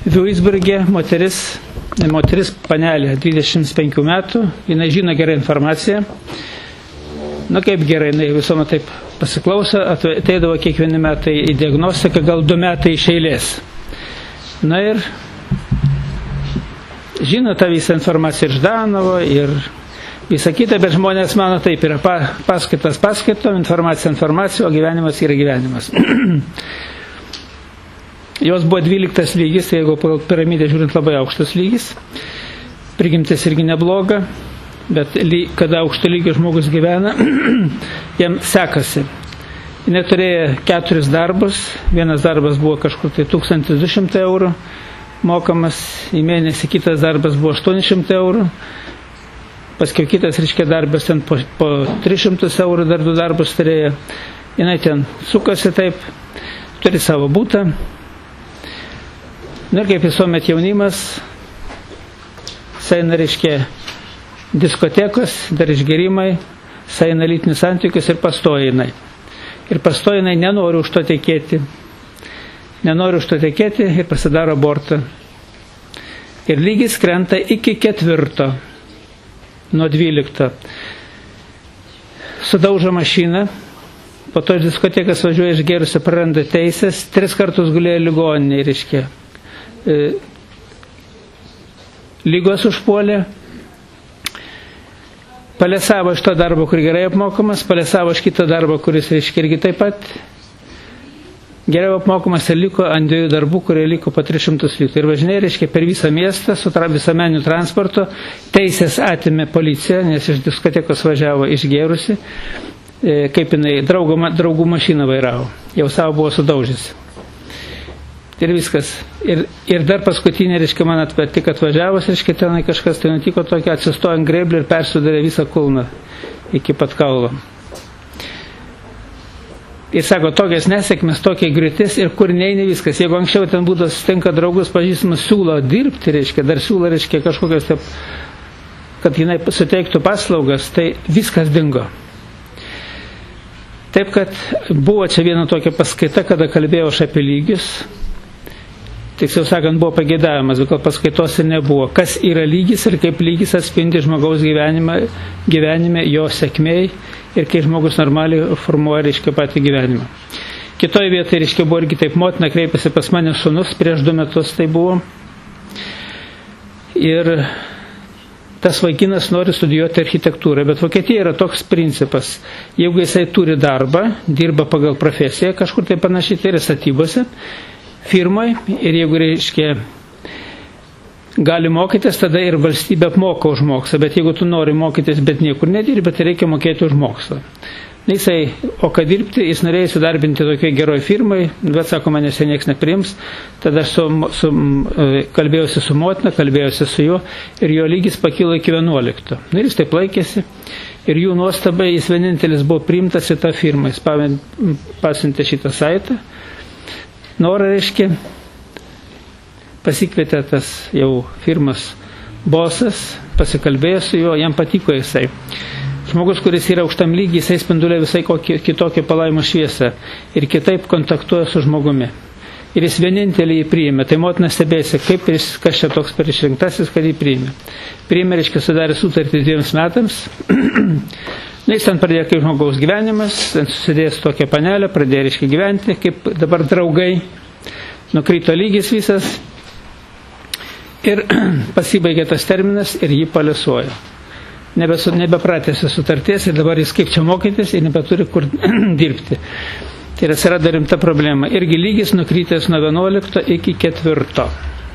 Duisburge moteris panelė 25 metų, jinai žino gerą informaciją. Na kaip gerai, jinai visuomet taip pasiklauso, ateidavo kiekvieni metai į diagnostiką, gal 2 metai iš eilės. Na ir žino tą visą informaciją iš Danovo ir visą kitą, bet žmonės mano taip, yra paskaitos paskaitom, informacija, o gyvenimas yra gyvenimas. Jos buvo 12 lygis, tai jeigu pagal piramidę žiūrint labai aukštas lygis, prigimtis irgi nebloga, bet kada aukšto lygio žmogus gyvena, jam sekasi. Jis turėjo 4 darbus, vienas darbas buvo kažkur tai 1200 eurų mokamas į mėnesį, kitas darbas buvo 800 eurų, paskui kitas darbas ten po 300 eurų dar 2 darbus turėjo. Jis ten sukasi taip, turi savo būtą. Na ir kaip visuomet jaunimas, saina diskotekos, dar išgerimai, saina lytinius santykius ir pastoja jinai. Ir pastoja jinai nenori už to tekėti. Nenori už to tekėti ir pasidaro abortą. Ir lygis krenta iki 4, nuo 12. Sudaužo mašiną, po to iš diskotekas važiuoja išgėrusi, praranda teisės, 3 kartus gulėjo ligoninėje, lygos užpuolė, palesavo iš to darbo, kur gerai apmokamas, palesavo iš kito darbo, kuris irgi taip pat geriau apmokamas ir liko ant 2 darbų, kurie liko po 300 litų. Ir važinėjo, per visą miestą, su visuomeniniu transportu, teisės atėmė policija, nes iš diskotekos važiavo išgėrusi, kaip jinai draugų mašiną vairavo, jau savo buvo sudaužysi. Ir viskas. Ir dar paskutinė, man tik atvažiavus, tenai kažkas tai nutiko tokio, atsistojo ant greblį ir persudarė visą kulną iki pat kaulo. Ir sako, tokias nesėkmės, tokia griūtis ir kur neini viskas. Jeigu anksčiau ten būtų sutinka draugus pažįstamas, siūlo dirbti, dar siūlo, kažkokios, kad jinai suteiktų paslaugas, tai viskas dingo. Taip, kad buvo čia viena tokia paskaita, kada kalbėjau aš apie lygius. Tiksliau sakant, buvo pageidavimas, bet paskaitos ir nebuvo. Kas yra lygis ir kaip lygis atspindi žmogaus gyvenime, jo sėkmėj ir kaip žmogus normaliai formuoja, patį gyvenimą. Kitoje vietoje, buvo irgi taip, motina kreipėsi pas mane sūnus, prieš 2 metus tai buvo. Ir tas vaikinas nori studijuoti architektūrą, bet Vokietija yra toks principas. Jeigu jisai turi darbą, dirba pagal profesiją, kažkur tai panašiai, tai yra statybose, firmai, ir jeigu gali mokytis, tada ir valstybė apmoka už mokslą, bet jeigu tu nori mokytis, bet niekur nedirbi, tai reikia mokėti už mokslą. O ką dirbti, jis norėjo įsidarbinti tokiai geroj firmai, bet sako, manęs nieks nepriims, tada aš kalbėjausi su motina, kalbėjausi su juo ir jo lygis pakilo iki 11. Ir jis taip laikėsi ir jų nuostabai jis vienintelis buvo priimtas į tą firmą, jis pasiuntė šitą saitą. Norą pasikvietė tas jau firmas bosas, pasikalbėjo su juo, jam patiko jisai. Žmogus, kuris yra aukštam lygiai, jisai spindulia visai kitokią palaimą šviesą ir kitaip kontaktuoja su žmogumi. Ir jis vienintelį jį priėmė. Tai motina stebėsi, kas čia toks per išrinktasis, kad jį priėmė. Priėmė, sudarė sutartį 2 metams. Jis ten pradėjo kaip žmogaus gyvenimas, ten susidėjęs tokią panelę, pradėjo gyventi, kaip dabar draugai, nukrito lygis visas ir pasibaigė tas terminas ir jį palesuoja. Nebepratėsi sutarties ir dabar jis kaip čia mokytis ir nebeturi kur dirbti. Tai atsirado rimta problema. Irgi lygis nukrytęs nuo 11 iki 4.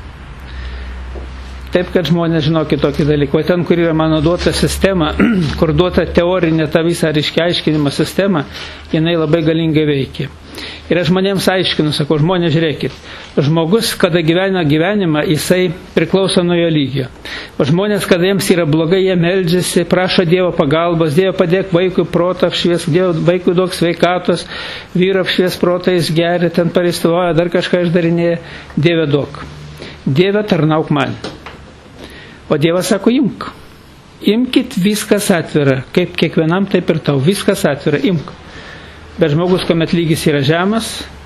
Taip, kad žmonės žino kitokį dalyką. O ten, kur yra mano duota sistema, kur duota teorinė ta visą aiškinimo sistema, jinai labai galingai veikia. Ir aš žmonėms aiškinu, sakau, žmonės žiūrėkit, žmogus, kada gyvena gyvenimą, jisai priklauso nuo jo lygio. O žmonės, kada jiems yra blogai, jie meldžiasi, prašo Dievo pagalbos, Dievo padėk vaikui protą apšvies, Dievo vaikui daug sveikatos, vyro apšvies protą, jis geria, ten paristovoja, dar kažką išdarinėja, Dieve duok. Dieve tarnauk man. O Dievas sako, imk. Imkit, viskas atvira. Kaip kiekvienam, taip ir tau. Viskas atvira, imk. Bet žmogus, kuomet lygis yra žemas,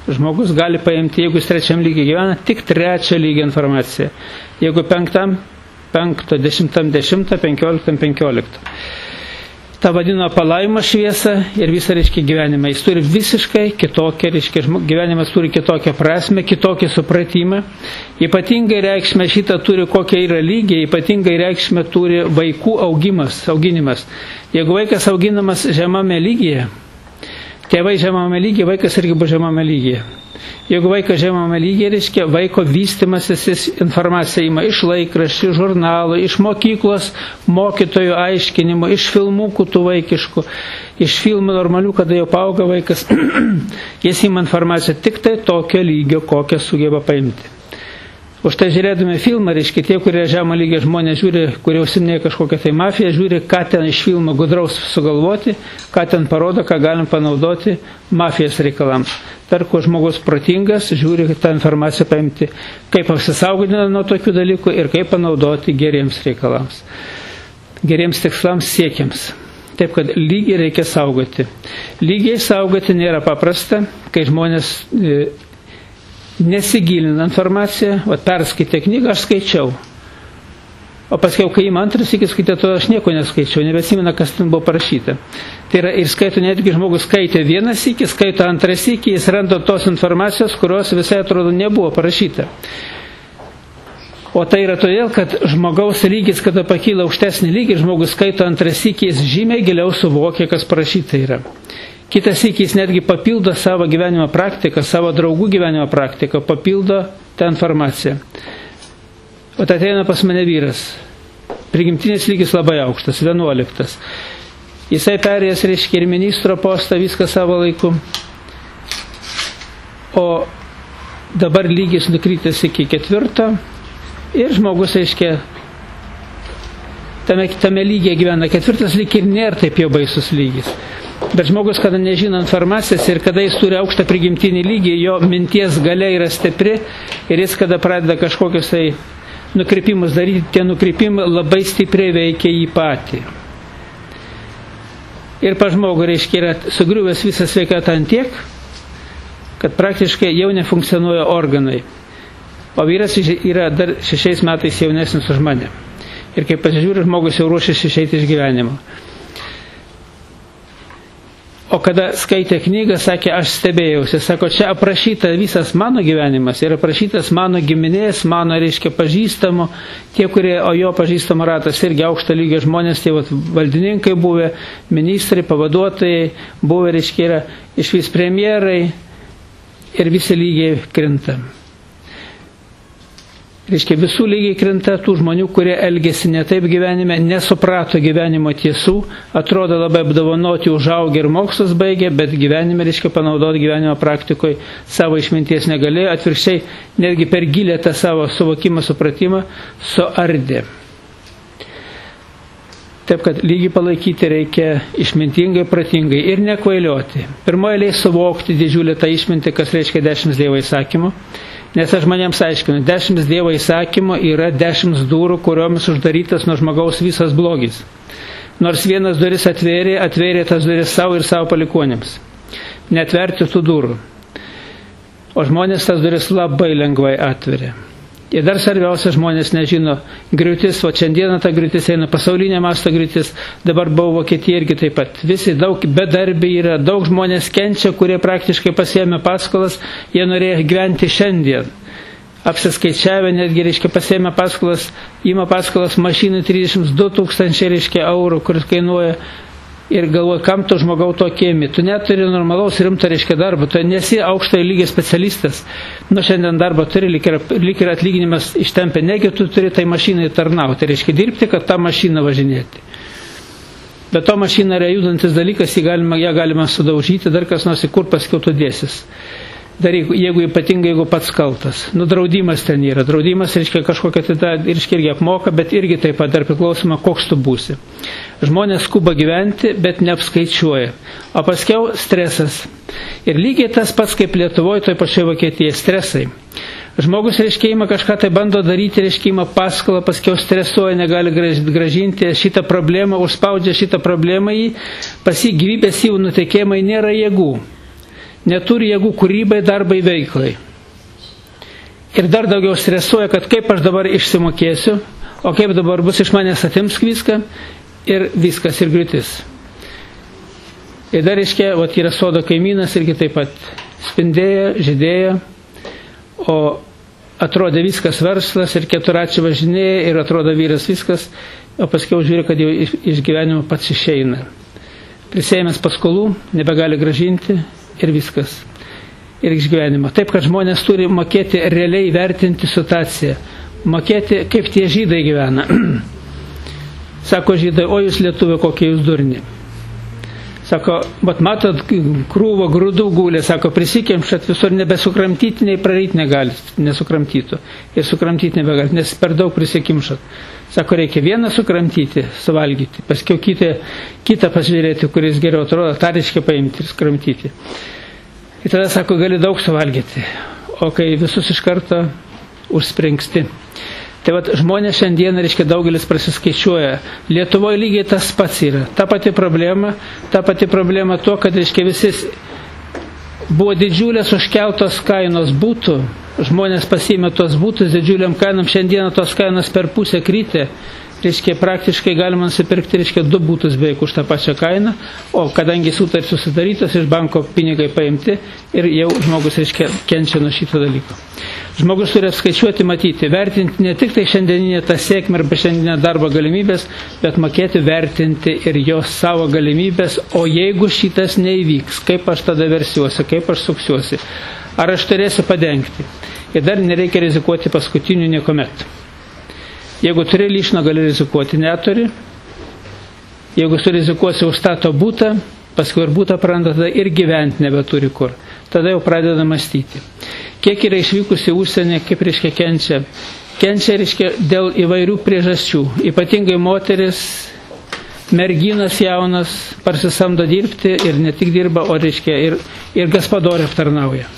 žmogus gali paimti, jeigu jis 3 lygiai gyvena, tik 3 lygio informaciją. Jeigu 5, 10, 15, 15. Ta vadino palaimą šviesą ir visą, reiškia, gyvenimą. Jis turi visiškai kitokią, reiškia, gyvenimas turi kitokią prasme, kitokį supratimą. Ypatingai reikšmę šitą turi, kokia yra lygiai, ypatingai reikšmę turi vaikų auginimas. Jeigu vaikas auginamas žemame lygyje, tėvai žemame lygyje, vaikas irgi bus žemame lygyje. Jeigu vaikas žemame lygyje, reiškia, vaiko vystimasis informaciją ima iš laikraščių, žurnalų, iš mokyklos, mokytojų aiškinimų, iš filmukų tų vaikiškų, iš filmų normalių, kada jau paauga vaikas, jis ima informaciją tik tai tokio lygio, kokią sugeba paimti. Už tai žiūrėdami filmą, reiškia, tie, kurie žemą lygį žmonės žiūri, kurie užsiminėja kažkokią tai mafiją, žiūri, ką ten iš filmo gudraus sugalvoti, ką ten parodo, ką galim panaudoti mafijos reikalams. Tarko žmogus protingas, žiūri tą informaciją paimti, kaip apsisaugoti nuo tokių dalykų ir kaip panaudoti geriems reikalams, geriems tikslams siekiams. Taip, kad lygiai reikia saugoti. Lygiai saugoti nėra paprasta, kai žmonės nesigilina informaciją, perskaitė knygą, aš skaičiau. O paskiau, kai įma antras iki skaitė, to aš nieko neskaičiau, nebesimena, kas ten buvo parašyta. Tai yra, ir skaito, netgi žmogus skaitė vienas iki, skaito antras iki, jis randa tos informacijos, kurios visai atrodo nebuvo parašyta. O tai yra todėl, kad žmogaus lygis, kada pakyla aukštesnį lygį, žmogus skaito antras iki, jis žymiai giliau suvokia, kas parašyta yra. Kitas iki jis netgi papildo savo gyvenimo praktiką, savo draugų gyvenimo praktiką, papildo tą informaciją. O tai ateina pas mane vyras. Prigimtinis lygis labai aukštas, 11. Jisai perėjęs, reiškia, ir ministro postą, viską savo laiku. O dabar lygis nukrytęs iki 4. Ir žmogus, reiškia, tame lygyje gyvena. 4 lyg ir nėra taip jau baisus lygis. Bet žmogus, kada nežino informacijos ir kada jis turi aukštą prigimtinį lygį, jo minties galia yra stipri ir jis, kada pradeda kažkokius tai nukrypimus daryti, tie nukrypimai labai stipriai veikia jį patį. Ir pa žmogų, reiškia, yra sugriuvęs visą sveikatą ant tiek, kad praktiškai jau nefunkcionuoja organai. O vyras yra dar 6 metais jaunesnis už mane. Ir kai pasižiūri, žmogus jau ruošiasi išeiti iš gyvenimo. O kada skaitė knygą, sakė, aš stebėjausi, sako, čia aprašyta visas mano gyvenimas ir aprašytas mano giminės, mano, reiškia, pažįstamo, tie, kurie, o jo pažįstamo ratas irgi aukšto lygio žmonės, tie valdininkai buvę, ministrai, pavaduotojai, buvę, reiškia, yra išvis premjerai ir visi lygiai krinta. Reiškia, visų lygiai krinta tų žmonių, kurie elgėsi ne taip gyvenime, nesuprato gyvenimo tiesų, atrodo labai apdovanoti, užaugę ir mokslus baigė, bet gyvenime, reiškia, panaudoti gyvenimo praktikoje savo išminties negalėjo, atvirkščiai, netgi per gilę tą savo suvokimą, supratimą, suardė. Taip, kad lygį palaikyti reikia išmintingai, pratingai ir nekvailioti. Pirmoje eilėje suvokti didžiulę tą išmintį, kas reiškia 10 Dievo įsakymų. Nes aš žmonėms aiškinu, 10 Dievo įsakymų yra 10 durų, kuriomis uždarytas nuo žmogaus visas blogis. Nors vienas duris atvėrė tas duris savo ir savo palikuonėms. Netverti tų durų. O žmonės tas duris labai lengvai atveria. Ir dar svarbiausia, žmonės nežino griūtis, o šiandieną ta griūtis eina pasaulinė masto griūtis, dabar buvo Vokietija irgi taip pat. Visi daug bedarbiai yra, daug žmonės kenčia, kurie praktiškai pasiėmė paskolas, jie norėjo gyventi šiandien. Apsiskaičiavę, netgi, reiškia, pasiėmė paskolas, ima paskolas mašinai 32 000, reiškia, eurų, kuris kainuoja. Ir galvoja, kam to žmogau tokie imi. Tu neturi normalaus rimto, reiškia, darbo, tu nesi aukšto lygio specialistas. Nu, šiandien darbo turi, lyg ir atlyginimas ištempia, negi tu turi tai mašinai tarnauti, reiškia, dirbti, kad tą mašiną važinėti. Bet to mašina yra judantis dalykas, ją galima sudaužyti, dar kas nors į kur paskiau tu dėsis. Dar jeigu ypatingai, jeigu pats kaltas. Nu, draudimas ten yra. Draudimas, reiškia, kažkokia tai irgi apmoka, bet irgi taip pat dar priklausoma, koks tu būsi. Žmonės skuba gyventi, bet neapskaičiuoja. O paskiau stresas. Ir lygiai tas pats kaip Lietuvoje, toj pačioj Vokietijoje, stresai. Žmogus, reiškia, ima kažką tai bando daryti, reiškia, ima paskolą, paskiau stresuoja, negali gražinti šitą problemą, užspaudžia šitą problemą pas jį gyvybės jų nutekėjimai, nėra jėgų. neturi jėgų kūrybai, darbai, veiklai. Ir dar daugiau stresuoja, kad kaip aš dabar išsimokėsiu, o kaip dabar bus iš manęs atims viską ir viskas, ir griūtis. Ir dar reiškia, yra sodo kaimynas irgi taip pat spindėjo, žydėjo, o atrodė viskas verslas ir keturačių važinėja ir atrodo vyras viskas, o paskiau žiūri, kad jau iš gyvenimo pats išeina. Prisėmęs paskolų, nebegali gražinti ir viskas. Ir iš gyvenimo. Taip, kad žmonės turi mokėti realiai vertinti situaciją. Mokėti, kaip tie žydai gyvena. Sako žydai, o jūs lietuvė, kokie jūs durni. Sako, bet matot, krūvo grūdų gulė, sako, prisikemšat visur, nebesukramtyti, nei praryti negalit, nesukramtytų. Ir sukramtyti nebegalit, nes per daug prisikimšat. Sako, reikia vieną sukramtyti, suvalgyti, paskiau kitą pasižiūrėti, kuris geriau atrodo, tą reiškia paimti ir sukramtyti. Ir tada, sako, gali daug suvalgyti, o kai visus iš karto užspringsti. Tai vat, žmonės šiandien, reiškia, daugelis prasiskaičiuoja. Lietuvoje lygiai tas pats yra. Ta pati problema to, kad, reiškia, visi buvo didžiulės užkeltos kainos būtų, žmonės pasiėmė tos būtus didžiuliam kainom, šiandieną tos kainos per pusę krytė. Reiškia, praktiškai galima nusipirkti, reiškia, 2 būtus beveik už tą pačią kainą, o kadangi sutartys susidarytos, iš banko pinigai paimti ir jau žmogus, reiškia, kenčia nuo šito dalyko. Žmogus turi apskaičiuoti, matyti, vertinti ne tik tai šiandieninę tą sėkmę arba šiandieninę darbo galimybės, bet mokėti vertinti ir jos savo galimybės, o jeigu šitas neįvyks, kaip aš tada versiuosi, kaip aš suksiuosi, ar aš turėsiu padengti. Ir dar nereikia rizikuoti paskutinių niekuomet. Jeigu turi lyšną, gali rizikuoti, neturi. Jeigu surizikuosi užstato būtą, paskui ir būtą praranda, tada ir gyventi nebeturi kur. Tada jau pradeda mąstyti. Kiek yra išvykusi užsienį, kaip reiškia kenčia? Kenčia, reiškia, dėl įvairių priežasčių. Ypatingai moteris, merginas jaunas, parsisamdo dirbti ir ne tik dirba, o reiškia ir gaspadorė aptarnauja.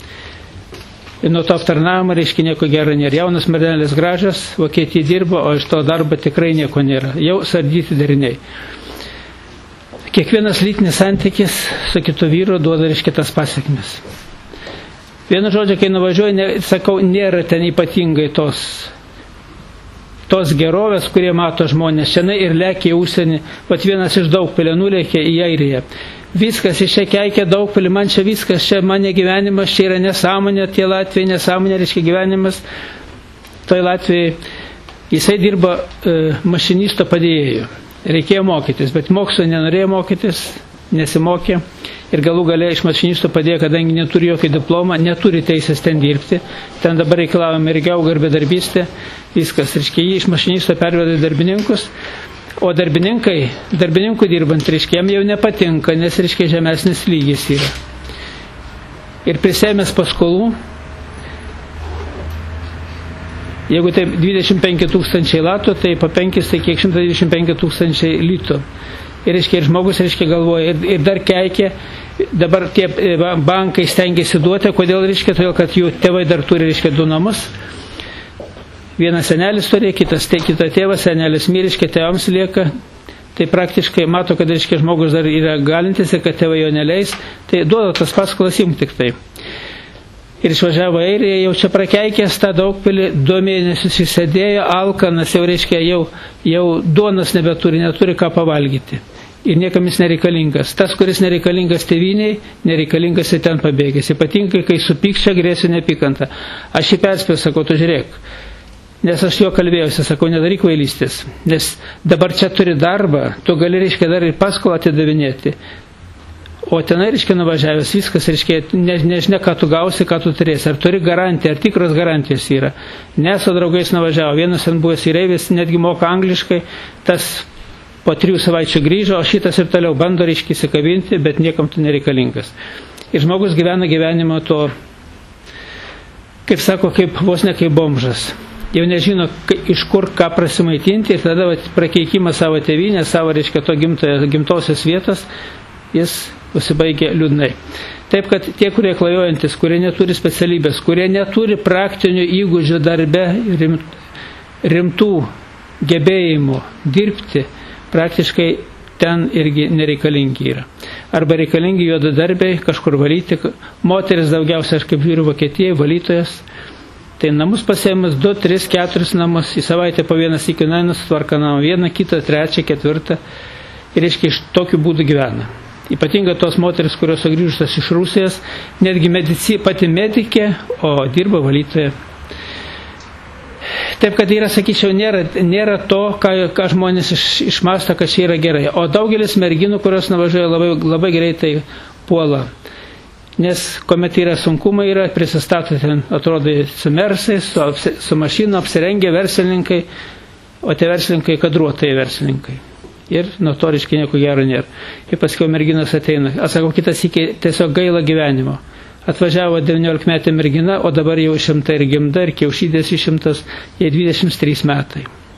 Ir nuo to aptarnavimo, reiškia, nieko gero nėra. Jaunas mergelės gražios, Vokietija dirba, o iš to darbo tikrai nieko nėra. Jau sardyti dariniai. Kiekvienas lytinis santykis su kitu vyru duoda, reiškia, tas pasekmes. Vienu žodžiu, kai nuvažiuoju, sakau, nėra ten ypatingai tos gerovės, kurie mato žmonės. Šiandien ir lėkia į užsienį, vat vienas iš Daugpilio nulėkė į Airiją. Viskas iš čia keikia Daugpilį, man čia viskas, čia mane gyvenimas, čia yra nesąmonė, tie Latvijai nesąmonė, reiškia gyvenimas. Toj Latvijai jisai dirba mašinisto padėjėju. Reikėjo mokytis, bet mokslo nenorėjo mokytis, nesimokė. Ir galų gale iš mašinisto padėjo, kadangi neturi jokio diplomą, neturi teisės ten dirbti. Ten dabar reikalavo mergiau garbėdarbystė, viskas. Reiškia, jį iš mašinisto pervedė darbininkus. O darbininkų dirbant, reiškia, jam jau nepatinka, nes, reiškia, žemesnis lygis yra. Ir prisėmęs paskolų, jeigu taip 25 000 latų, tai po 5, tai kiek 125 000 litų. Ir, reiškia, ir žmogus, reiškia, galvoja, ir dar keikia, dabar tie bankai stengiasi duoti, kodėl, reiškia, todėl, kad jų tėvai dar turi, reiškia, 2 namus. Vienas senelis turi, kitą tėvas, senelis myriškia, tėvams lieka, tai praktiškai mato, kad, reiškia, žmogus dar yra galintis ir kad tėvai jo neleis, tai duoda tas paskolas jums tik tai. Ir išvažiavo Airiją, jau čia prakeikęs tą Daugpilį, 2 mėnesius įsėdėjo, alkanas, jau, reiškia, jau duonas neturi ką pavalgyti. Ir niekam jis nereikalingas. Tas, kuris nereikalingas tėviniai, nereikalingas ir ten pabėgęs. Ypatingai, kai supykščia, grėsiu nepykantą. Aš jį perspėjau, sakau, tu žiūrėk. Nes aš jo kalbėjausi, sakau, nedaryk kvailystės. Nes dabar čia turi darbą, tu gali, reiškia, dar ir paskolą atidavinėti. O tenai, reiškia, nuvažiavęs viskas, reiškia, nežinia, ką tu gausi, ką tu turėsi. Ar turi garantiją, ar tikros garantijos yra. Ne, su draugais nuvažiavo. Vienas ten buvęs įreivis, netgi moka angliškai, tas po 3 savaičių grįžo, o šitas ir toliau bando, reiškia, įsikabinti, bet niekam tu nereikalingas. Ir žmogus gyvena gyvenimo to, kaip sako, kaip vos ne kaip bomžas. Jau nežino, iš kur ką prasimaitinti, ir tada prakeikimas savo tėvynę, savo, reiškia, to gimtosios vietos, jis pasibaigia liūdnai. Taip, kad tie, kurie klajojantis, kurie neturi specialybės, kurie neturi praktinių įgūdžių darbe, rimtų gebėjimų dirbti, praktiškai ten irgi nereikalingi yra. arba reikalingi juodadarbiai, kažkur valyti, moteris daugiausia, aš kaip žiūriu, Vokietijai, valytojas. Tai namus pasiėmus 2, 3, 4 namus, į savaitę po vieną sykį nueina, sutvarka namą, 1, 2, 3, 4 ir reiškia iš tokiu būdu gyvena. Ypatingai tos moteris, kurios sugrįžusios iš Rusijos, netgi pati medikė, o dirba valytoja. Taip, kad yra, sakyčiau, nėra to, ką žmonės išmąsto, kad čia yra gerai. O daugelis merginų, kurios nuvažiuoja, labai greitai puola. Nes kuomet yra sunkumai, prisistato ten, atrodo, su mersais, su mašina, apsirengę verslininkai, o tie verslininkai kadruotai verslininkai. Ir nuo to reiškia nieko gero nėra. Ir paskiau merginas ateina. Aš sakau, kitas iki tiesiog gaila gyvenimo. Atvažiavo 19 metė mergina, o dabar jau išimta ir gimda, ir kiaušydės išimtas, jai 23 metai.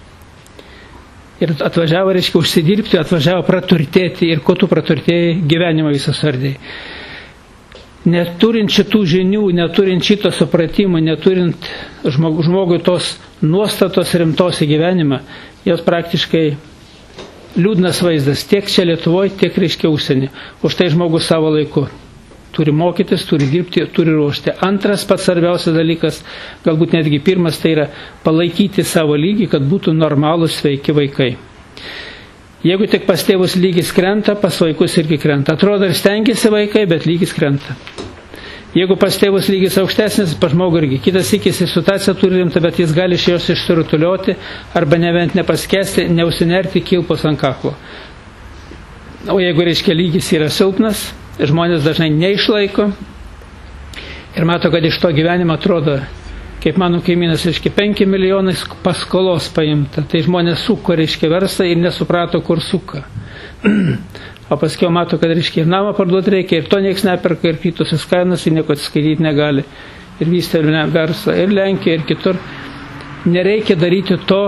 Ir atvažiavo, reiškia, užsidirbti, atvažiavo praturtėti, ir ko tu praturtėjai, gyvenimą visą sardėjai. Neturint šitų žinių, neturint šito supratimo, neturint žmogui tos nuostatos rimtos į gyvenimą, jos praktiškai liūdnas vaizdas tiek čia Lietuvoje, tiek reiškia užsienį. Už tai žmogus savo laiku turi mokytis, turi dirbti, turi ruošti. Antras pats svarbiausias dalykas, galbūt netgi pirmas, tai yra palaikyti savo lygį, kad būtų normalūs, sveiki vaikai. Jeigu tik pas tėvus lygis krenta, pas vaikus irgi krenta. Atrodo ir stengiasi vaikai, bet lygis krenta. Jeigu pas tėvus lygis aukštesnis, pas žmogų irgi. Kitas įkis į situaciją turi rimtą, bet jis gali iš jos išsirutulioti arba nevent nepaskesti, neusinerti kilpos ant kaklo. O jeigu, reiškia, lygis yra silpnas, žmonės dažnai neišlaiko ir mato, kad iš to gyvenimo atrodo, kaip mano kaimynas, reiškia, 5 milijonai paskolos paimta. Tai žmonės suko, reiškia, verslą ir nesuprato, kur suka. O paskiau mato, kad, reiškia, ir namą parduoti reikia, ir to nieks neperka, ir krytusios kainos, ir nieko atsiskaityti negali. Ir vystė verslą, ir Lenkija, ir kitur. Nereikia daryti to,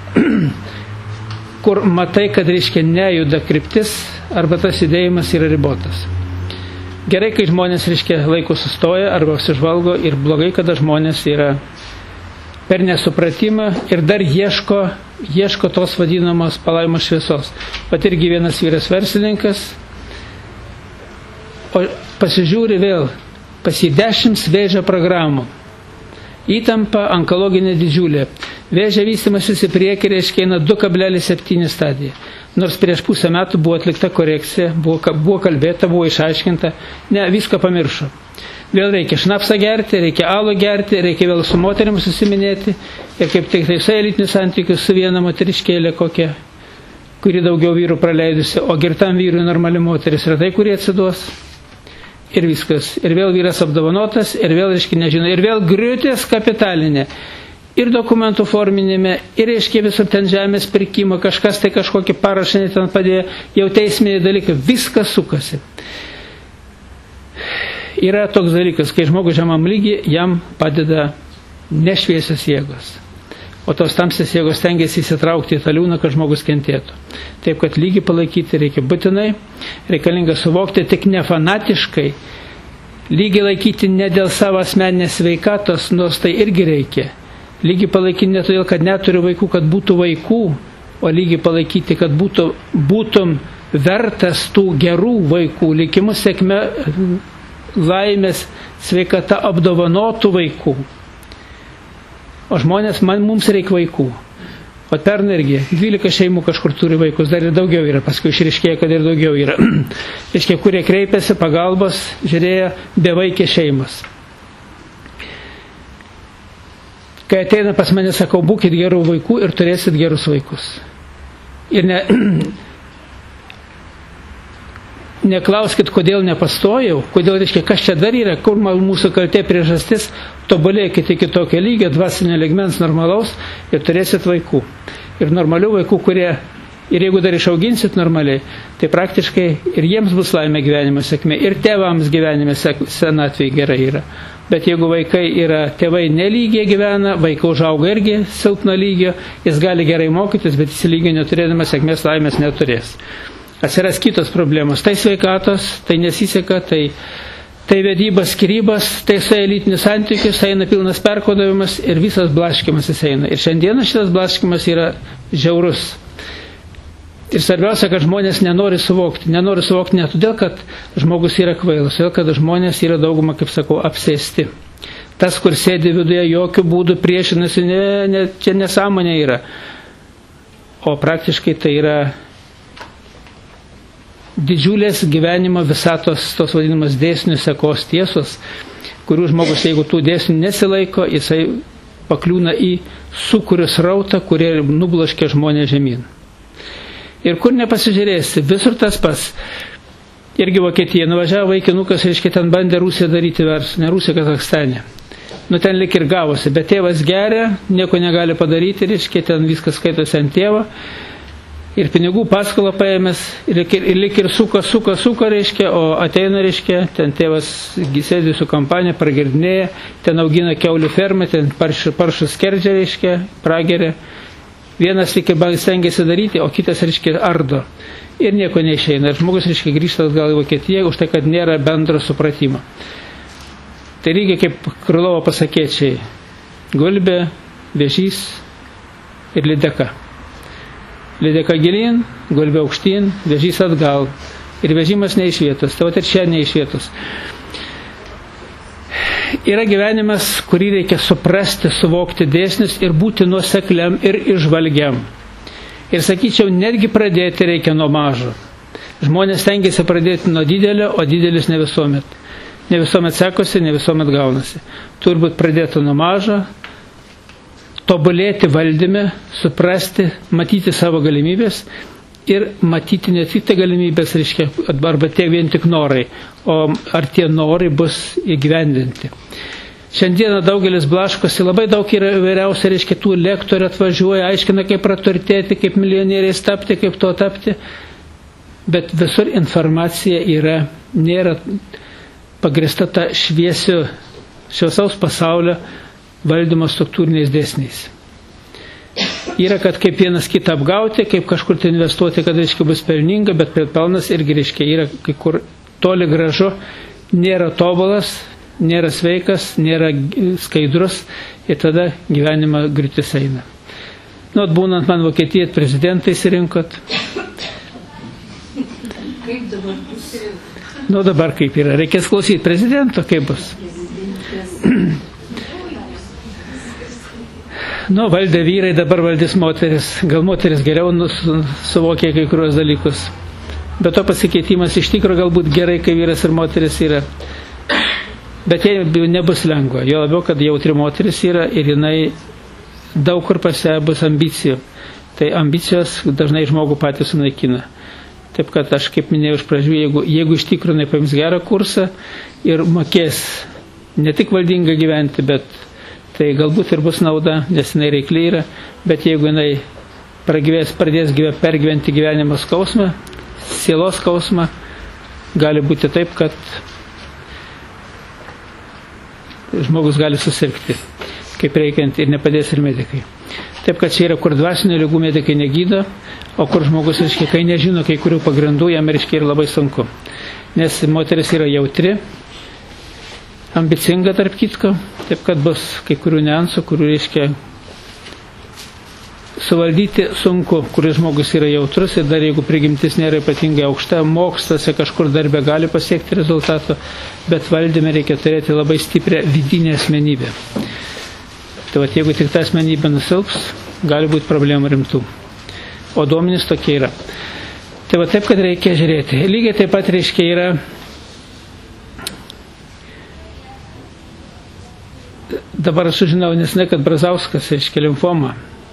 kur matai, kad, reiškia, nejuda kryptis, arba tas judėjimas yra ribotas. Gerai, kai žmonės, reiškia, laiko sustoja arba apsižvalgo, ir blogai, kada žmonės yra per nesupratimą ir dar ieško tos vadinamos palaimos šviesos. Pat irgi vienas vyras verslininkas, o pasižiūri vėl, pas jį 10 vėžio programų. Įtampa onkologinė didžiulė. Vėžio vystymasis į priekį, reiškia, eina 2,7 stadija. Nors prieš pusę metų buvo atlikta korekcija, buvo kalbėta, buvo išaiškinta, ne, viską pamiršo. Vėl reikia šnapsą gerti, reikia alų gerti, reikia vėl su moterimis susiminėti, ir kaip tik tai lytinius santykius su viena moteriškėlė kokia, kuri daugiau vyrų praleidusi, o girtam vyrui normali moteris yra tai, kurie atsiduos. Ir viskas. Ir vėl vyras apdovanotas, ir vėl, reiškia, nežino, ir vėl griūtis kapitalinė. Ir dokumentų forminime, ir, reiškia, visur ten žemės pirkimo, kažkas tai kažkokį parašinį ten padėjo, jau teisminiai dalykai, viskas sukasi. Yra toks dalykas, kai žmogus žemam lygi, jam padeda nešviesios jėgos. O tos tamsios jėgos stengiasi įsitraukti į tą liūną, kad žmogus kentėtų. Taip, kad lygį palaikyti reikia būtinai, reikalinga suvokti tik ne fanatiškai, lygį laikyti ne dėl savo asmeninės sveikatos, nors tai irgi reikia. Lygį palaikyti ne todėl, kad neturi vaikų, kad būtų vaikų, o lygį palaikyti, kad būtum vertas tų gerų vaikų, likimų sėkme, laimės, sveikata apdovanotų vaikų. O žmonės, mums reikia vaikų. O pernai irgi 12 šeimų kažkur turi vaikus, dar ir daugiau yra, paskui išriškėja, kad ir daugiau yra. Reiškia, kurie kreipiasi pagalbos, žiūrėjo bevaikė šeimas. Kai ateina pas mane, sakau, būkit gerų vaikų ir turėsit gerus vaikus. Ir neklauskit, kodėl nepastojau, kodėl, reiškia, kas čia dar yra, kur mūsų kaltė priežastis, tobulėkit iki tokio lygio, dvasinio lygmens normalaus ir turėsit vaikų. Ir normalių vaikų, kurie, ir jeigu dar išauginsit normaliai, tai praktiškai ir jiems bus laimė gyvenimo sėkmė, ir tėvams gyvenime senatvėje gerai yra. Bet jeigu vaikai yra, tėvai nelygiai gyvena, vaikai užauga irgi silpno lygio, jis gali gerai mokytis, bet jis lygio neturėdamas sėkmės laimės neturės. Atsiras kitos problemos, tai sveikatos, tai nesiseka, tai vedybas, skyrybas, tai su elitinius santykius, eina pilnas perkodavimas ir visas blaškymas eina. Ir šiandieną šitas blaškymas yra žiaurus. Ir svarbiausia, kad žmonės nenori suvokti. Nenori suvokti ne todėl, kad žmogus yra kvailas, todėl, kad žmonės yra dauguma, kaip sakau, apsėsti. Tas, kur sėdi viduje, jokių būdų priešinasi, čia nesąmonė yra. O praktiškai tai yra didžiulės gyvenimo visatos, tos vadinamas dėsnių sekos tiesos, kurių žmogus, jeigu tų dėsnių nesilaiko, jisai pakliūna į sūkurių srautą, kurie nubloškia žmonės žemyn. Ir kur nepasižiūrėsi, visur tas pats. Irgi Vokietija nuvažiavo vaikinukas, reiškia, ten bandė Rusiją daryti verslą, ne Rusija, Kazakstane. Nu ten lik ir gavosi, bet tėvas geria, nieko negali padaryti, reiškia, ten viskas skaitosi ant tėvo. Ir pinigų paskolą paėmęs, ir lik ir suka, reiškia, o ateina, reiškia, ten tėvas sėdi su kompanija, pragirdinėja, ten augina kiaulių fermą, ten paršus skerdžia, reiškia, prageria. Vienas tik stengiasi daryti, o kitas, reiškia, ardo. Ir nieko neišeina. Ir žmogus, reiškia, grįžta atgal į Vokietiją už tai, kad nėra bendro supratimo. Tai lygiai kaip Krylovo pasakėčiai. Gulbė, vėžys ir lydeka. Lydeka gilin, gulbė aukštyn, vėžys atgal. Ir vežimas ne iš vietos. Tai vat ir čia ne iš vietos. Yra gyvenimas, kurį reikia suprasti, suvokti dėsnius ir būti nuosekliam ir išvalgiam. Ir sakyčiau, netgi pradėti reikia nuo mažo. Žmonės stengiasi pradėti nuo didelio, o didelis ne visuomet. Ne visuomet sekosi, ne visuomet gaunasi. Turbūt pradėti nuo mažo, tobulėti valdyme, suprasti, matyti savo galimybės ir matyti ne tik tai galimybės, reiškia, arba tie vien tik norai, o ar tie norai bus įgyvendinti. Šiandieną daugelis blaškosi, labai daug yra įvairiausia, reiškia, tų lektorių atvažiuoja, aiškina, kaip praturtėti, kaip milijonieriais tapti, kaip to tapti, bet visur informacija nėra pagrįsta ta šviesaus pasaulio valdymo struktūriniais dėsniais. Yra, kad kaip vienas kitą apgauti, kaip kažkur tai investuoti, kad, reiškia, bus pelninga, bet pelnas irgi, reiškia, yra kai kur toli gražu, nėra tobulas, nėra sveikas, nėra skaidrus ir tada gyvenimą griūtis eina. Nu, būnant man Vokietiją prezidentai išsirinkot. Kaip dabar išsirinkot? Nu, dabar kaip yra. Reikės klausyti prezidento, kaip bus. Nu, valdė vyrai, dabar valdys moteris. Gal moteris geriau suvokia kai kurios dalykus. Bet to pasikeitimas iš tikrųjų galbūt gerai, kai vyras ir moteris yra. Bet jai nebus lengva. Jo labiau, kad jautri moteris yra ir jinai daug kur pas ją bus ambicijų. Tai ambicijos dažnai žmogų patys sunaikina. Taip kad aš, kaip minėjau iš pradžių, jeigu iš tikrųjų paims gerą kursą ir mokės ne tik valdingai gyventi, bet tai galbūt ir bus nauda, nes jinai reikli yra, bet jeigu jinai pradės pergyventi gyvenimo skausmą, sielos skausmą, gali būti taip, kad žmogus gali susirgti, kaip reikiant, ir nepadės ir medikai. Taip, kad čia yra, kur dvasinių ligų medikai negydo, o kur žmogus, reiškia, kai nežino kai kurių pagrindų, jam, reiškia, yra labai sunku. Nes moteris yra jautri, ambicinga tarp kitko, taip kad bus kai kurių niuansų, kurių, reiškia, suvaldyti sunku, kuris žmogus yra jautrus ir dar jeigu prigimtis nėra ypatingai aukšta, moksluose kažkur darbė gali pasiekti rezultato, bet valdyme reikia turėti labai stiprią vidinę asmenybę. Tai vat, jeigu tik ta asmenybė nusilps, gali būti problemų rimtų. O duomenys tokie yra. Tai va taip, kad reikia žiūrėti. Lygiai taip pat, reiškia, yra dabar aš sužinau nesnai, kad Brazauskas, reiškia, limfoma.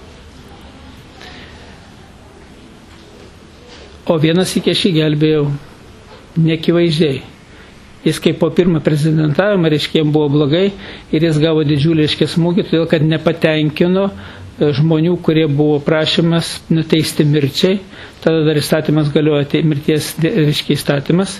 O vienas iki aš gelbėjau nekivaizdžiai. Jis kaip po pirmą prezidentavimą, reiškia, jam buvo blogai ir jis gavo didžiulį, reiškia, smūgį, todėl kad nepatenkino žmonių, kurie buvo prašymas nuteisti mirčiai. Tada dar įstatymas galiojo, mirties, reiškia, įstatymas.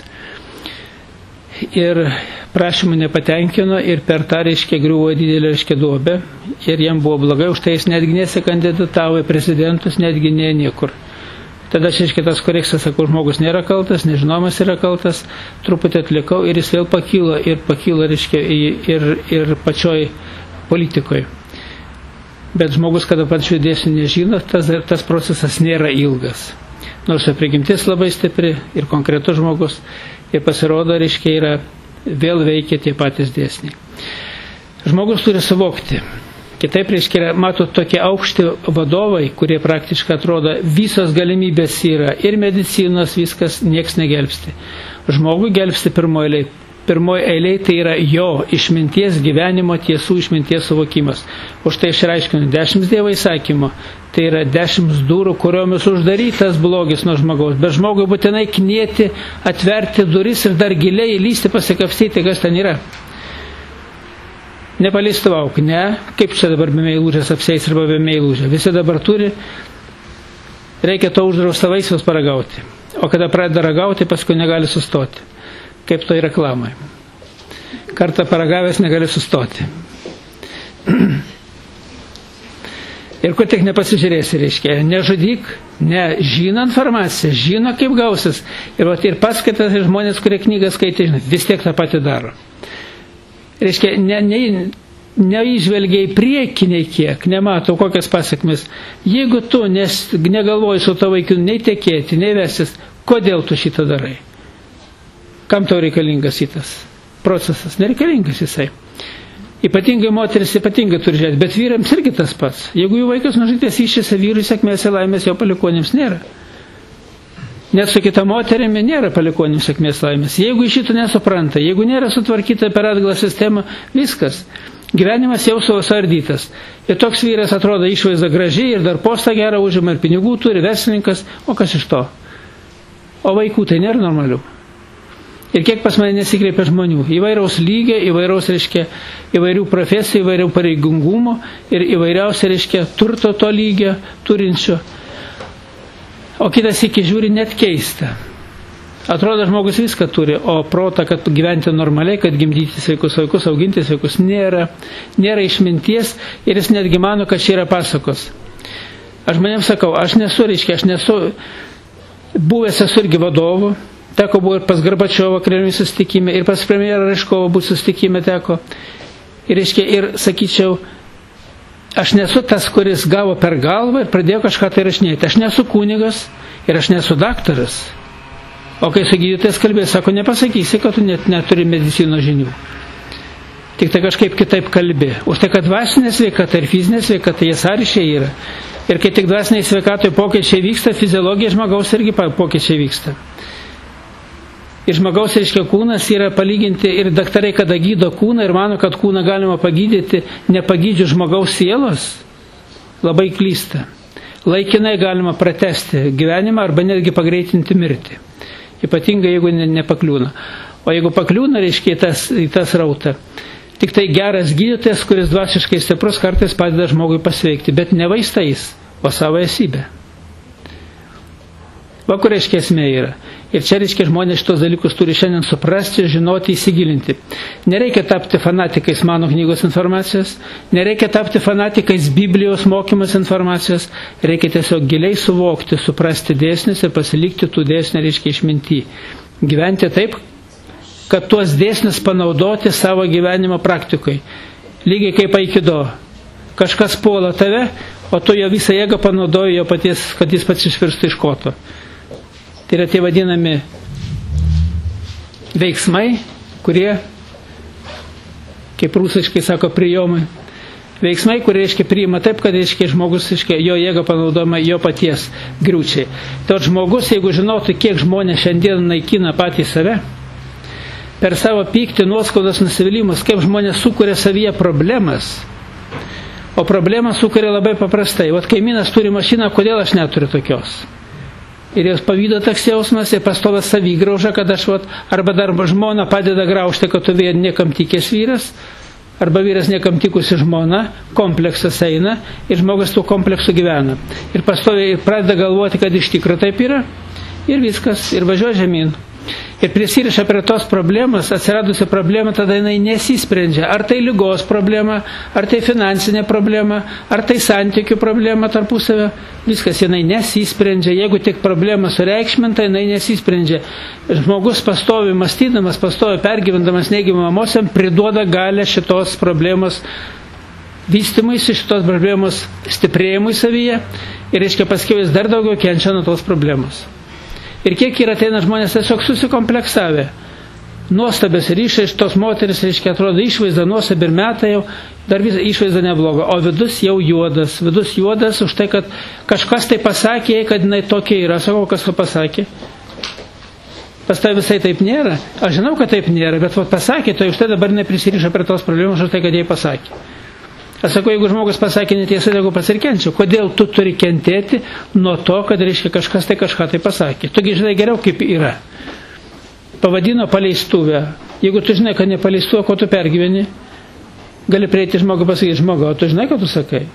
Ir prašymų nepatenkino ir per tą, reiškia, griuvo didelį, reiškia, duobę. Ir jam buvo blogai, už tai jis netgi nesikandidatavo į prezidentus, netgi niekur. Tada aš, reiškia, tas korekcijas, sakau, žmogus nėra kaltas, nežinomas yra kaltas, truputį atlikau ir jis vėl pakylo, reiškia, ir pačioj politikoje. Bet žmogus, kada pačių dėsnių nežino, tas procesas nėra ilgas. nors jo prigimtis labai stipri ir konkretus žmogus, ir pasirodo, reiškia, yra vėl veikia tie patys dėsniai. Žmogus turi suvokti. Kitaip, reiškia, matot, tokie aukšti vadovai, kurie praktiškai atrodo, visos galimybės yra ir medicinos, viskas, nieks negelbsti. Žmogui gelbsti pirmoji eilė tai yra jo išminties, gyvenimo tiesų išminties suvokimas. Už tai išreiškinu 10 Dievo įsakymo. Tai yra 10 durų, kuriomis uždarytas blogis nuo žmogaus. Bet žmogui būtinai knieti, atverti duris ir dar giliai įlysti, pasikapstyti, kas ten yra. Nepalistuvauk, ne, kaip čia dabar be meilužės apseis arba be meilužė. Visi dabar turi, reikia to uždraustą vaisiaus paragauti. O kada pradeda ragauti, paskui negali sustoti. Kaip to yra reklamai. Kartą paragavęs negali sustoti. Ir kur tik nepasižiūrėsi, reiškia, nežudyk, žino informaciją, žino kaip gausis. Ir paskaitas žmonės, kurie knygą skaitė, vis tiek tą patį daro. Reiškia, neįžvelgia į priekį nei kiek, nemato kokias pasiekmes. Jeigu tu negalvoji su tavo vaiku nei tekėti, nei vestis, kodėl tu šitą darai? Kam tau reikalingas šitas procesas? Nereikalingas jisai. Ypatingai moteris ypatingai turi žiūrėti, bet vyrams irgi tas pats. Jeigu jų vaikas nužudęs išėse vyrui, sėkmės ir laimės jo palikuonims nėra. Net su kita moterimi nėra palikuonims sėkmės laimės. Jeigu iš šito nesupranta, jeigu nėra sutvarkyta per atgalą sistemą, viskas. Gyvenimas jau suardytas. Ir toks vyras atrodo išvaizda gražiai ir dar postą gerą užima ir pinigų turi, verslininkas, o kas iš to? O vaikų tai nėra normalių. Ir kiek pas mane nesikreipia žmonių, įvairaus lygio, įvairaus, reiškia, įvairių profesijų, įvairių pareigingumo ir įvairiausia, reiškia, turto to lygio turinčio. O kitas iki žiūri net keista. Atrodo, žmogus viską turi, o protą, kad gyventi normaliai, kad gimdyti sveikus vaikus, auginti sveikus, nėra išminties ir jis netgi mano, kad čia yra pasakos. Aš žmonėms sakau, aš nesu buvęs esu irgi vadovu, teko buvo ir pas Gorbačiovo Kremliaus susitikime, ir pas premjerą Ryžkovą būti susitikime teko. Ir sakyčiau, aš nesu tas, kuris gavo per galvą ir pradėjo kažką tai rašinėti. Aš nesu kunigas ir aš nesu daktaras. O kai su gydytojas kalbėjo, sako, nepasakysi, kad tu net neturi medicinos žinių. Tik tai kažkaip kitaip kalbė. Už tai, kad dvasinė sveikata ir fizinė sveikata, jie sąryšiai yra. Ir kai tik dvasiniai sveikatoje pokyčiai vyksta, fiziologija žmogaus irgi pokyčiai vyksta. Ir žmogaus, reiškia, kūnas yra palyginti ir daktarai, kada gydo kūną ir mano, kad kūną galima pagydyti, nepagydžiu žmogaus sielos, labai klysta. Laikinai galima pratesti gyvenimą arba netgi pagreitinti mirtį. Ypatingai, jeigu nepakliūna. O jeigu pakliūna, reiškia, į tas rautą, tik tai geras gydytojas, kuris dvasiškai stiprus, kartais padeda žmogui pasveikti, bet ne vaistais, o savo esybę. Va, kur reiškia esmė yra. Ir čia, reiškia, žmonės šitos dalykus turi šiandien suprasti, žinoti, įsigilinti. Nereikia tapti fanatikais mano knygos informacijos, nereikia tapti fanatikais Biblijos mokymas informacijos, reikia tiesiog giliai suvokti, suprasti dėsnius ir pasilikti tų dėsnių, reiškia, išminty. Gyventi taip, kad tuos dėsnius panaudoti savo gyvenimo praktikai. Lygiai kaip aikido. Kažkas puola tave, o tu jo visą jėgą panaudoji jo paties, kad jis pats išvirstų iš koto. Tai yra tie vadinami veiksmai, kurie, kaip rusiškai sako, prijomai. Veiksmai, kurie, reiškia, priima taip, kad, reiškia, žmogus, reiškia, jo jėga panaudojama jo paties griūčiai. Tai žmogus, jeigu žinotų, kiek žmonės šiandien naikina patį save, per savo pyktį, nuoskaudas, nusivylimus, kaip žmonės sukuria savyje problemas, o problemą sukuria labai paprastai. Vat kaimynas turi mašiną, kodėl aš neturiu tokios? Ir jos pavydo toks jausmas ir pastovas savigrauža, kad aš arba dar žmona padeda graužti, kad tu niekam tikęs vyras, arba vyras niekam tikusi žmona, kompleksas eina ir žmogus tų kompleksų gyvena. Ir pastoviai pradeda galvoti, kad iš tikro taip yra ir viskas, ir važiuoja žemyn. Ir prisiriša prie tos problemos, atsiradusi problema, tada jinai nesisprendžia. Ar tai ligos problema, ar tai finansinė problema, ar tai santykių problema tarpusavio. Viskas jinai nesisprendžia. Jeigu tik problema sureikšminta, jinai nesisprendžia. Žmogus pastovi mąstydamas, pastovi pergyvendamas neigiamom emocijom, priduoda galę šitos problemos vystymuisi, šitos problemos stiprėjimui savyje Ir reiškia, paskiau jis dar daugiau kenčia nuo tos problemos. Ir kiek yra ateina žmonės tiesiog susikompleksavę. Nuostabės ryšiai iš tos moteris, reiškia, atrodo išvaizda nuostabi ir metai jau, dar visą išvaizda nebloga, o vidus jau juodas. Vidus juodas už tai, kad kažkas tai pasakė, kad jinai tokia yra. Sakau, kas to pasakė? Pas tai visai taip nėra. Aš žinau, kad taip nėra, bet pasakė, tai už tai dabar neprisiriša prie tos problemos, už tai, kad jai pasakė. Aš sakau, jeigu žmogus pasakė netiesą, jeigu pats ir kenčia, kodėl tu turi kentėti nuo to, kad reiškia kažkas tai kažką tai pasakė. Tugi žinai geriau, kaip yra. Pavadino paleistuvę. Jeigu tu žinai, kad nepaleistuvę, ko tu pergyveni, gali prieiti žmogų pasakyti, žmogau, o tu žinai, ką tu sakai?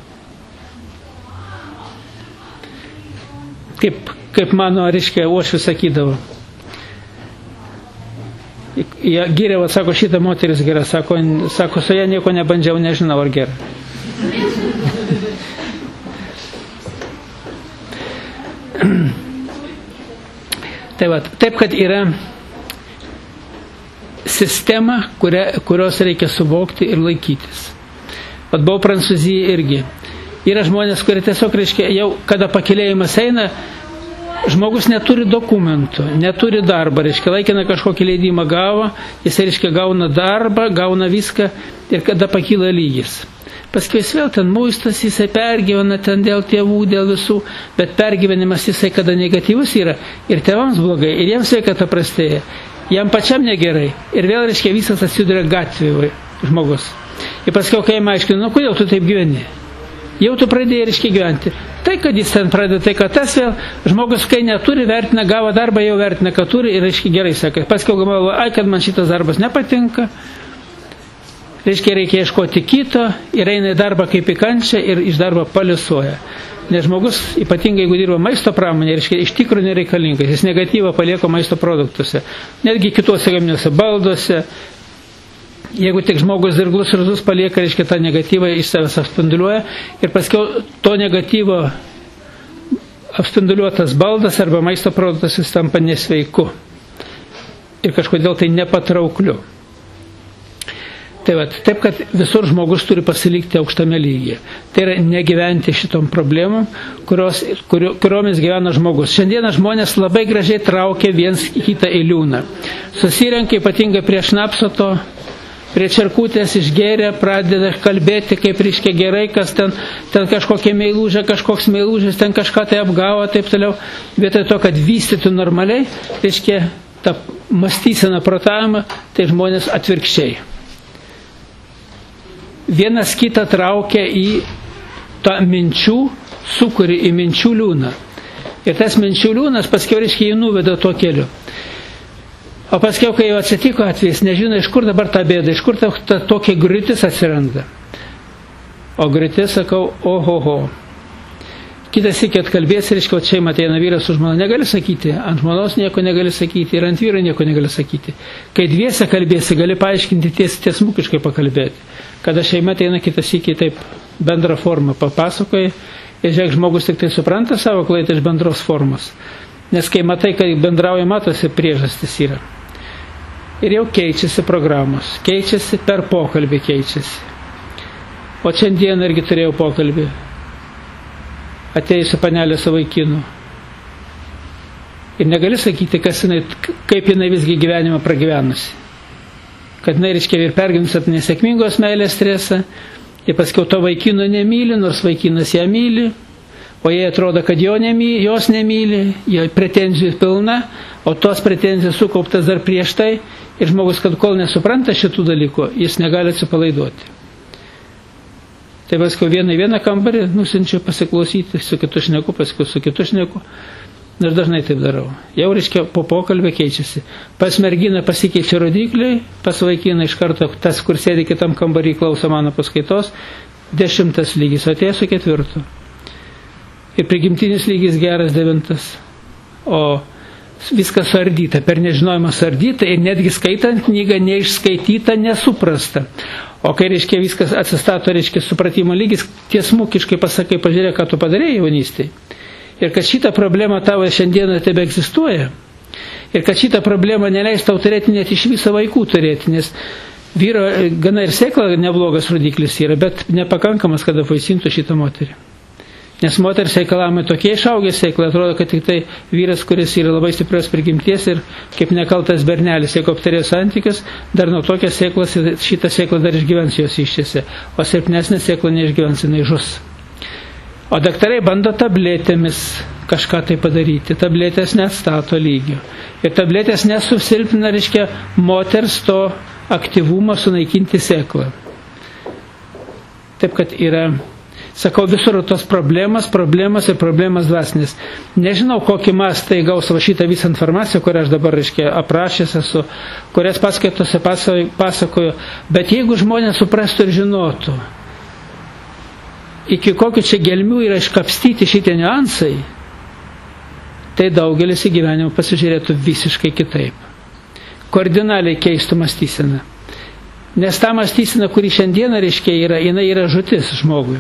Kaip mano, reiškia, uošvis sakydavo. Ja, geriau, sako, šitą moteris gera, sako, su ja nieko nebandžiau, nežinau, ar gera. Taip, kad yra sistema, kurios reikia suvokti ir laikytis. Vat buvau Prancūzija irgi. Yra žmonės, kurie tiesiog, reiškia, jau kada pakilėjimas eina, žmogus neturi dokumentų, neturi darbą, reiškia, laikina kažkokį leidimą gavo, jis, reiškia, gauna darbą, gauna viską ir kada pakyla lygis. Paskui jis vėl ten muistas, jisai pergyvena ten dėl tėvų, dėl visų, bet pergyvenimas jisai kada negatyvus yra ir tėvams blogai, ir jiems sveikata prastėja, jam pačiam negerai ir vėl, reiškia, visas atsiduria gatvėje žmogus. Ir paskui, kai jam aiškina, nu kodėl tu taip gyveni? Jau tu pradėjai, reiškia, gyventi. Tai, kad jis ten pradeda, tai, kad tas vėl žmogus, kai neturi, vertina, gavo darbą, jau vertina, kad turi ir, reiškia, gerai sako. Paskui galvoja, ai, kad man šitas darbas nepatinka, reiškia, reikia ieškoti kito ir eina į darbą kaip į kančią ir iš darbo palisuoja. Nes žmogus, ypatingai jeigu dirba maisto pramonė, reiškia, iš tikrųjų nereikalingas, jis negatyvą palieka maisto produktuose, netgi kituose gaminiuose, balduose. Jeigu tik žmogus dirglus ir razus palieka, reiškia, tą negatyvą iš savęs apspinduliuoja ir paskiau to negatyvo apspinduliuotas baldas arba maisto produktas jis tampa nesveiku ir kažkodėl tai nepatraukliu. Taip, kad visur žmogus turi pasilikti aukštame lygyje. Tai yra negyventi šitom problemom, kuriomis gyvena žmogus. Šiandieną žmonės labai gražiai traukia viens kitą į liūną. Susirenka ypatingai prie šnapso to, prie čerkutės išgėrė, pradeda kalbėti, kaip reiškia gerai, kas ten kažkokia meilužė, kažkoks meilužės, ten kažką tai apgavo, taip toliau. Vietoj to, kad vystytų normaliai, reiškia tą mąstyseną protavimą, tai žmonės atvirkščiai. Vienas kitą traukia į tą minčių sūkurį, į minčių liūną. Ir tas minčių liūnas paskiau, reiškia, jį nuveda tuo keliu. O paskiau, kai jau atsitiko atvejis, nežino, iš kur dabar ta bėda, iš kur tokia griūtis atsiranda. O griūtis, sakau, ohoho. Kitas iki atkalbės, reiškia, o čia ateina vyras su žmona, negali sakyti, ant žmonos nieko negali sakyti ir ant vyro nieko negali sakyti. Kai dviese kalbėsi, gali paaiškinti tiesmukiškai pakalbėti. Kada šeima ateina kitas iki taip bendrą formą papasakoja, ir žiūrėk, žmogus tik tai supranta savo klaidą iš bendros formos. Nes kai matai, kai bendrauja, matosi priežastis yra. Ir jau keičiasi programos, keičiasi per pokalbį keičiasi. O šiandien irgi turėjau pokalbį. Atėjusi panelė su vaikinu. Ir negali sakyti, kaip jinai visgi gyvenimą pragyvenusi. Kad jinai, reiškia, ir pergyvenusi apie nesėkmingos meilės stresą, ir paskiau to vaikino nemyli, nors vaikinas ją myli, o jai atrodo, kad jos nemyli, jo pretenzijų pilna, o tos pretenzijos sukauptas dar prieš tai, ir žmogus, kad kol nesupranta šitų dalykų, jis negali atsipalaiduoti. Tai paskui vieną kambarį nusinčiu pasiklausyti, su kitu šneku, paskui su kitu šneku. Ir dažnai taip darau. Jau, reiškia, po pokalbio keičiasi. Pas merginą pasikeičia rodikliai, pas vaikiną iš karto tas, kur sėdi kitam kambarį, klauso mano paskaitos, 10 lygis, o atėjo su 4. Ir prigimtinis lygis geras 9. O viskas suardyta, per nežinojimą suardyta ir netgi skaitant knygą neišskaityta, nesuprasta. O kai, reiškia, viskas atsistato, reiškia, supratimo lygis, tiesmukiškai pasakai, pažiūrėk, ką tu padarėjai jaunystėje. Ir kad šitą problemą tavo šiandieną tebe egzistuoja. Ir kad šitą problemą neleis tau turėti net iš viso vaikų turėti, nes vyro gana ir sėkla neblogas rodiklis yra, bet nepakankamas, kad apvaisintų šitą moterį. Nes moters reikalavimai tokie išaugę sėklai, atrodo, kad tik tai vyras, kuris yra labai stiprios prigimties ir kaip nekaltas bernelis, jeigu aptarė santykius, dar nuo tokios sėklos, šitą sėklą dar išgyvens jos iščiasi, o silpnesnė sėkla neišgyvens, jinai žus. O daktarai bando tabletėmis kažką tai padaryti, tabletės neatstato lygio. Ir tabletės nesusilpina, reiškia, moters to aktyvumą sunaikinti sėklą. Taip, kad yra, sakau, visur tos problemas ir problemas dvasinės. Nežinau, kokį mastą įgaus va šitą visą informaciją, kurią aš dabar, reiškia, aprašęs esu, kurias paskaitose pasakoju, bet jeigu žmonės suprastų ir žinotų, iki kokių čia gelmių yra iškapstyti šitie niuansai, tai daugelis į gyvenimą pasižiūrėtų visiškai kitaip. Kardinaliai keistų mąstyseną. Nes ta mąstysena, kuri šiandieną, reiškia, jinai yra žūtis žmogui.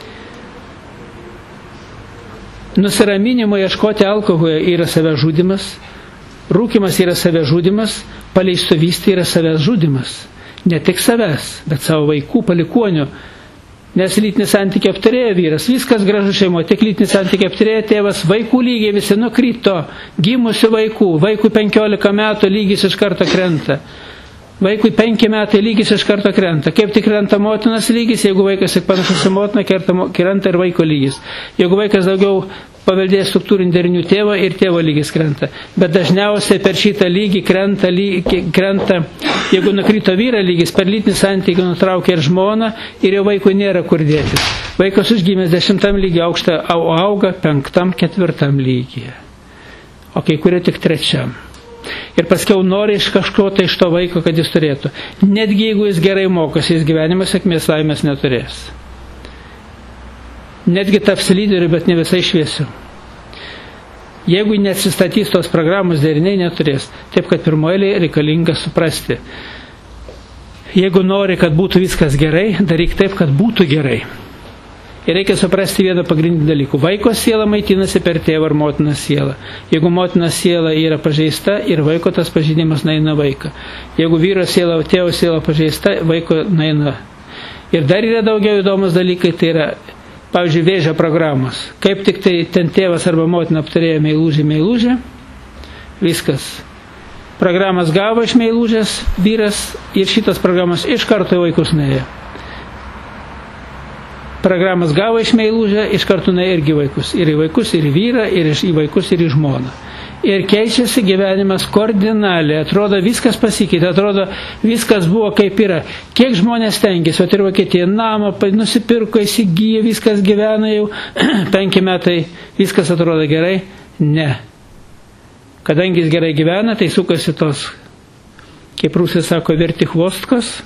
Nusiraminimo ieškoti alkoholio yra savęs žudimas, rūkimas yra savęs žudimas, paleistuvystė yra savęs žudimas. Ne tik savęs, bet savo vaikų, palikuonių. Nes lytinį santykį aptarėjo vyras, viskas gražu šeimoje, tik lytinį santykį aptarėjo tėvas, vaikų lygiai visi nukrito, gimusių vaikų, vaikų 15 metų lygis iš karto krenta. Vaikui 5 metai lygis iš karto krenta. Kaip tik krenta motinos lygis, jeigu vaikas tik panašus į motiną, krenta ir vaiko lygis. Jeigu vaikas daugiau paveldėja struktūrinį derinių tėvo ir tėvo lygis krenta. Bet dažniausiai per šitą lygį krenta, jeigu nukrito vyra lygis, per lytinį santykį nutraukia ir žmona ir jo vaikui nėra kur dėtis. Vaikas užgimęs 10 lygiai aukštą, auga 5-4 lygyje. O kai kurie tik 3. Ir paskiau nori iš kažko tai iš to vaiko, kad jis turėtų. Netgi jeigu jis gerai mokosi, jis gyvenimo sėkmės laimės neturės. Netgi taps lyderiu, bet ne visai šviesiu. Jeigu neatsistatys tos programos, deriniai neturės. Taip, kad pirmoji reikalinga suprasti. Jeigu nori, kad būtų viskas gerai, daryk taip, kad būtų gerai. Ir reikia suprasti vieną pagrindinį dalykų. Vaiko siela maitinasi per tėvą ar motinos sielą. Jeigu motinos siela yra pažeista ir vaiko tas pažeidimas naina vaiką. Jeigu vyro siela, tėvo siela pažeista, vaiko naina. Ir dar yra daugiau įdomus dalykai, tai yra, pavyzdžiui, vėžio programos. Kaip tik tai ten tėvas arba motina aptarėjo meilužę, viskas. Programas gavo iš meilužės vyras ir šitas programas iš karto į vaikus nuėjo. Programas gavo iš meilužę, iš karto nuėjo irgi vaikus. Ir į vaikus, ir į vyrą, ir į vaikus, ir į žmoną. Ir keičiasi gyvenimas kardinaliai. Atrodo, viskas pasikeitė, atrodo, viskas buvo kaip yra. Kiek žmonės tenkėsi, o ir Vokietija namą nusipirko, įsigyja, viskas gyvena jau 5 metai, viskas atrodo gerai. Ne. Kadangi jis gerai gyvena, tai sukasi tos, kaip rusai sako, vertichvostkos,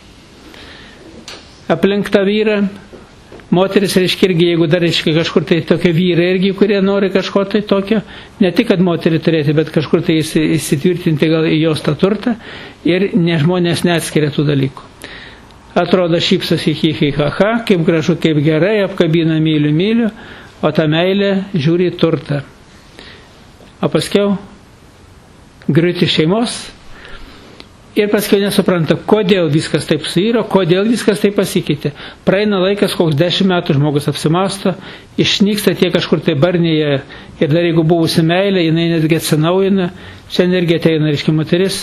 aplink tą vyrą. Moteris, reiškia, irgi, jeigu dar, reiškia, kažkur tai tokie vyrai irgi, kurie nori kažko tai tokio, ne tik, kad moterį turėti, bet kažkur tai įsitvirtinti gal į jos tą turtą ir žmonės neatskiria tų dalykų. Atrodo, šypsosi ha, kaip gražu, kaip gerai, apkabina myliu, o ta meilė žiūri į turtą. O paskiau griūti šeimos ir paskiau nesupranta, kodėl viskas taip suiro, kodėl viskas taip pasikeitė. Praeina laikas, koks 10 metų žmogus apsimasto, išnyksta tie kažkur tai barnėje ir dar jeigu buvusi meilė, jinai netgi atsinaujina, šiandien irgi ateina, reiškia, moteris.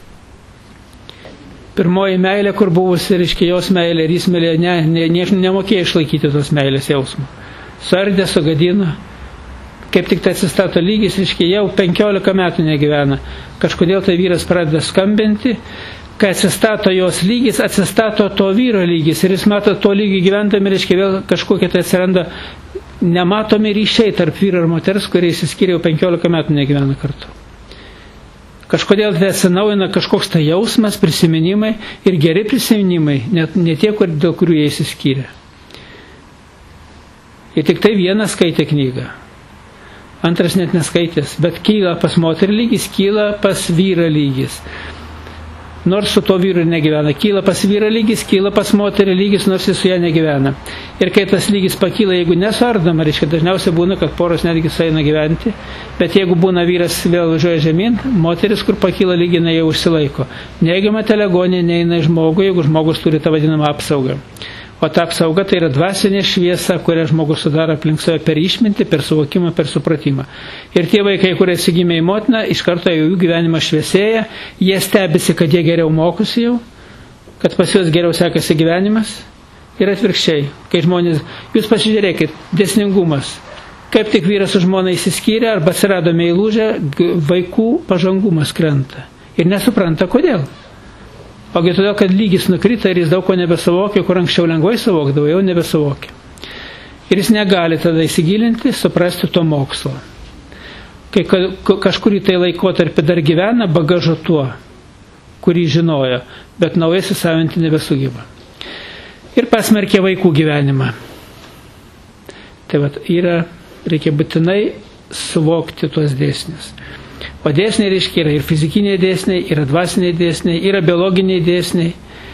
Pirmoji meilė, kur buvusi, reiškia, jos meilė ir jis meilė, nemokėjo išlaikyti tos meilės jausmų. Suardė, sugadino. Kaip tik tai atsistato lygis, reiškia, jau 15 metų negyvena. Kažkodėl tai vyras pradeda skambinti, kai atsistato jos lygis, atsistato to vyro lygis. Ir jis mato to lygį gyventami, reiškia, vėl kažkokie tai atsiranda nematomi ryšiai tarp vyro ir moters, kurie įsiskyrė jau 15 metų negyvena kartu. Kažkodėl tai atsinaujina kažkoks tai jausmas, prisiminimai ir geri prisiminimai, ne tie, dėl kurių jie įsiskyrė. Ir tik tai vienas skaitė knygą. Antras net neskaitęs, bet kyla pas moterį lygis, kyla pas vyrą lygis. Nors su to vyru negyvena. Kyla pas vyrą lygis, kyla pas moterį lygis, nors jis su ją negyvena. Ir kai tas lygis pakyla, jeigu nesuardama, reiškia, dažniausiai būna, kad poros netgi sueina gyventi, bet jeigu būna vyras vėl važiuoja žemyn, moteris, kur pakyla lyginai, jau užsilaiko. Neigiama telegonija neina į žmogų, jeigu žmogus turi tą vadinamą apsaugą. O ta apsauga tai yra dvasinė šviesa, kurią žmogus sudaro aplink save per išmintį, per suvokimą, per supratimą. Ir tie vaikai, kurie įsigimė į motiną, iš karto jų gyvenimas šviesėja, jie stebisi, kad jie geriau mokosi jau, kad pas juos geriau sekasi gyvenimas. Ir atvirkščiai, kai žmonės, jūs pasižiūrėkit, dėsningumas. Kaip tik vyras su žmona įsiskyrė arba atsirado meilužė, vaikų pažangumas krenta. Ir nesupranta, kodėl. Ogi todėl, kad lygis nukrita ir jis daug ko nebesavokia, kur anksčiau lengvai savokdavo, jau nebesavokia. Ir jis negali tada įsigilinti, suprasti to mokslo. Kai kažkurį tai laikotarpį dar gyvena bagažu tuo, kurį žinojo, bet naujai įsisavinti nebesugeba. Ir pasmerkė vaikų gyvenimą. Tai reikia būtinai suvokti tuos dėsnius. O dėsniai reiškia yra ir fizikiniai dėsniai, yra dvasiniai dėsniai, yra biologiniai dėsniai.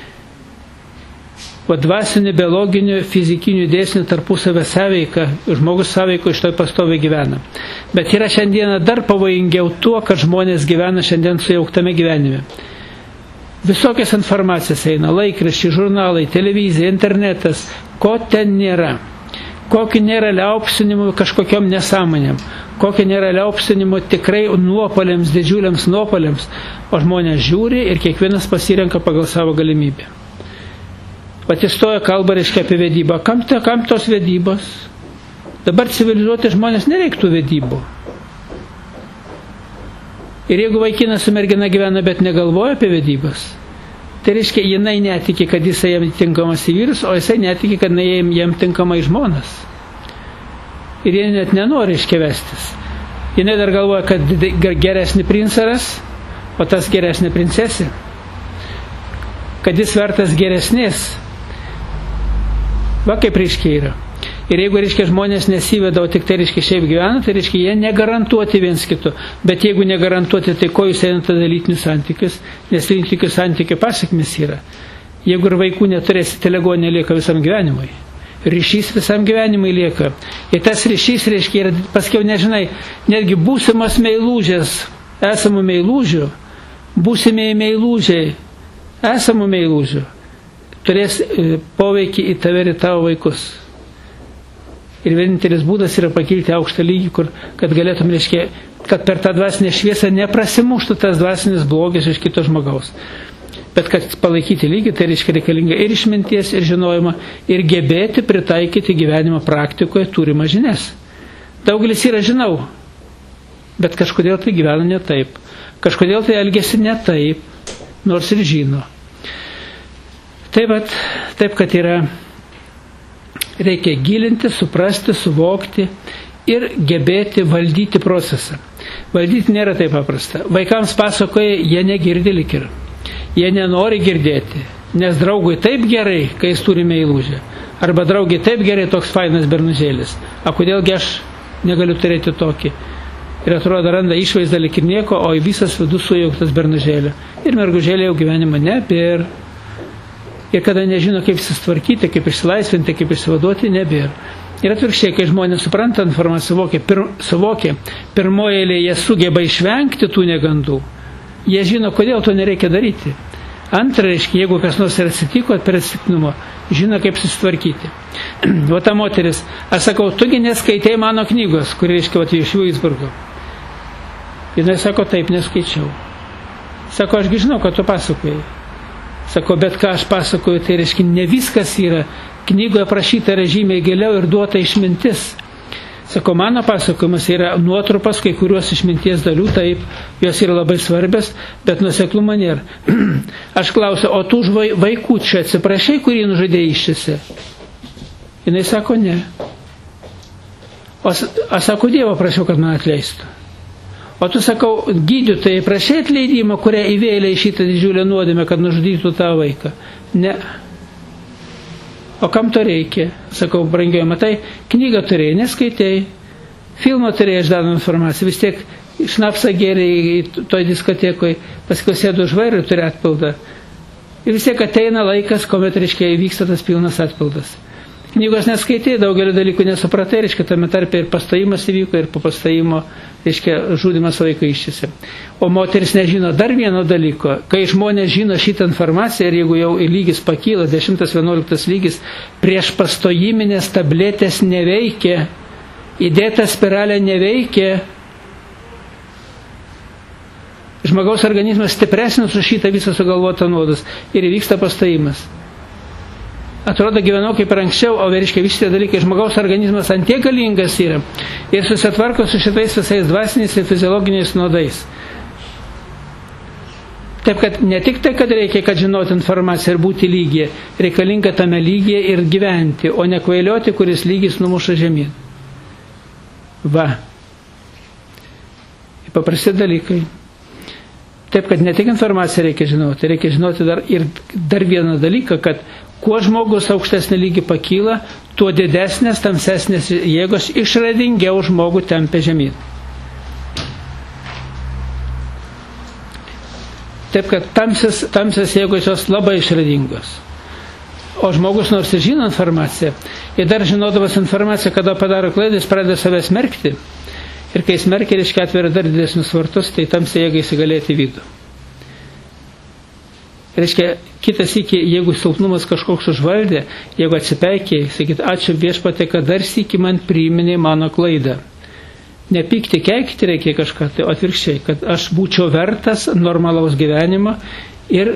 O dvasinių, biologinių, fizikinių dėsnių tarpusavę sąveiką, žmogus sąveiko iš to pastoviai gyvena. Bet yra šiandieną dar pavojingiau tuo, kad žmonės gyvena šiandien sujauktame gyvenime. Visokias informacijas eina, laikraščiai, žurnalai, televizija, internetas, ko ten nėra. Kokį nėra liaupsinimų kažkokiom nesąmonėm, kokį nėra liaupsinimų tikrai nuopoliams, didžiuliams nuopoliams, o žmonės žiūri ir kiekvienas pasirenka pagal savo galimybę. Patistoja kalba reiškia apie vedybą. Kam tos vedybos? Dabar civilizuoti žmonės nereiktų vedybų. Ir jeigu vaikinas su mergina gyvena, bet negalvoja apie vedybas, tai reiškia, jinai netiki, kad jisai jam tinkamas į vyrus, o jisai netiki, kad jam tinkama į žmonas. Ir jie net nenori iškevestis. Jinai dar galvoja, kad geresnį princaras, o tas geresnė princesė. Kad jis vertas geresnės. Va kaip reiškia yra. Ir jeigu, reiškia, žmonės nesiveda, o tik tai, reiškia, šiaip gyvena, tai, reiškia, jie negarantuoti viens kitu. Bet jeigu negarantuoti, tai ko jūs einate tada lytinius santykius, nes lytinių santykių pasiekmes yra. Jeigu ir vaikų neturėsite, ligonė lieka visam gyvenimui. Ryšys visam gyvenimui lieka. Ir tas ryšys, reiškia, yra, paskiau nežinai, netgi būsimas meilužės, esamų meilužių, būsimieji meilužiai, esamų meilužių, turės poveikį į tave ir tavo vaikus. Ir vienintelis būdas yra pakilti aukštą lygį, kad galėtum, reiškia, kad per tą dvasinę šviesą neprasimuštų tas dvasinis blogis iš kito žmogaus. Bet kad palaikyti lygį, tai reiškia reikalinga ir išminties, ir žinojimą, ir gebėti pritaikyti gyvenimo praktikoje turimą žinias. Daugelis yra žinau, bet kažkodėl tai gyvena ne taip. Kažkodėl tai elgesi ne taip, nors ir žino. Taip, kad yra... Reikia gilinti, suprasti, suvokti ir gebėti valdyti procesą. Valdyti nėra taip paprasta. Vaikams pasakoja, jie negirdi lyg ir. Jie nenori girdėti, nes draugui taip gerai, kai jis turi meilužę. Arba draugiai taip gerai, toks fainas bernužėlis. A kodėlgi aš negaliu turėti tokį? Ir atrodo, randa išvaizdą lyg ir nieko, o visas vidus sujauktas bernužėlio. Ir mergužėlė jau gyvenimą nebėr. Ir kada nežino, kaip susitvarkyti, kaip išsilaisvinti, kaip išsivaduoti, nebėra. Ir atvirkščiai, kai žmonės supranta informaciją, suvokia, pirmoje eilėje jie sugeba išvengti tų negandų, jie žino, kodėl to nereikia daryti. Antra, reiškia, jeigu kas nors atsitiko per atsitiknumo, žino, kaip susitvarkyti. O ta moteris, aš sakau, tugi neskaitei mano knygos, kuri, reiškia, iš Vyksburgo. Jinai sako, taip, neskaičiau. Sako, ašgi žinau, kad tu pasakojai. Sako, bet ką aš pasakoju, tai reiškia, ne viskas yra. Knygoje aprašyta yra žymiai giliau ir duota išmintis. Sako, mano pasakojimas yra nuotrupas kai kuriuos išminties dalių, taip, jos yra labai svarbios, bet nuoseklumo nėra. Aš klausiu, o tu už vaikų čia atsiprašai, kurį nužudė iščiose? Jinai sako, ne. O aš sako, Dievo prašiau, kad man atleistų. O tu, sakau, gydytojai, prašai atleidimą, kurią įvėlė į šitą didžiulę nuodėmę, kad nužudytų tą vaiką. Ne. O kam to reikia? Sakau, brangioji, matai, knygą turėjai, neskaitėjai. Filmą turėjai, aš davau informaciją. Vis tiek šnapsą gėrė toj diskotekoje, paskui sėdu už vairo ir turi atpildą. Ir vis tiek ateina laikas, kuomet, reiškia, įvyksta tas pilnas atpildas. knygos neskaitai, daugelio dalykų nesupratai, reiškia, tame tarpe ir pastojimas įvyko, ir po pastojimo, reiškia, žudimas vaiko iščiasi. O moteris nežino dar vieno dalyko. Kai žmonės žino šitą informaciją ir jeigu jau lygis pakyla, 10-11 lygis, prieš pastojiminės tabletės neveikia, įdėta spiralė neveikia, žmogaus organizmas stipresnis už šitą visą sugalvotą nuodus ir įvyksta pastojimas. Atrodo, gyvenau kaip ir anksčiau, o reiškia visi tie dalykai, žmogaus organizmas antiek galingas yra ir susitvarko su šitais visais dvasiniais ir fiziologiniais nuodais. Taip, kad ne tik tai, kad reikia, kad žinoti informaciją ir būti lygiai, reikalinga tame lygiai ir gyventi, o ne kvailioti, kuris lygis numuša žemyn. Va. Paprasti dalykai. Taip, kad ne tik informaciją reikia žinoti dar vieną dalyką, kad kuo žmogus aukštesnį lygį pakyla, tuo didesnės, tamsesnės jėgos išradingiau žmogų tempia žemyn. Taip, kad tamsios jėgos jos labai išradingos. O žmogus nors ir žino informaciją, ir dar žinodamas informaciją, kada padaro klaidą, jis pradeda save smerkti. Ir kai smerkia, reiškia atveria dar didesnius vartus, tai tamsiai jėgai įsigalėti vidų. Reiškia, kitas iki, jeigu silpnumas kažkoks užvaldė, jeigu atsipeikiai, sakyt, ačiū Viešpatie, kad dar sykį man priminė mano klaidą. Nepykti, keikti reikia kažką, tai atvirkščiai, kad aš būčiau vertas normalaus gyvenimo ir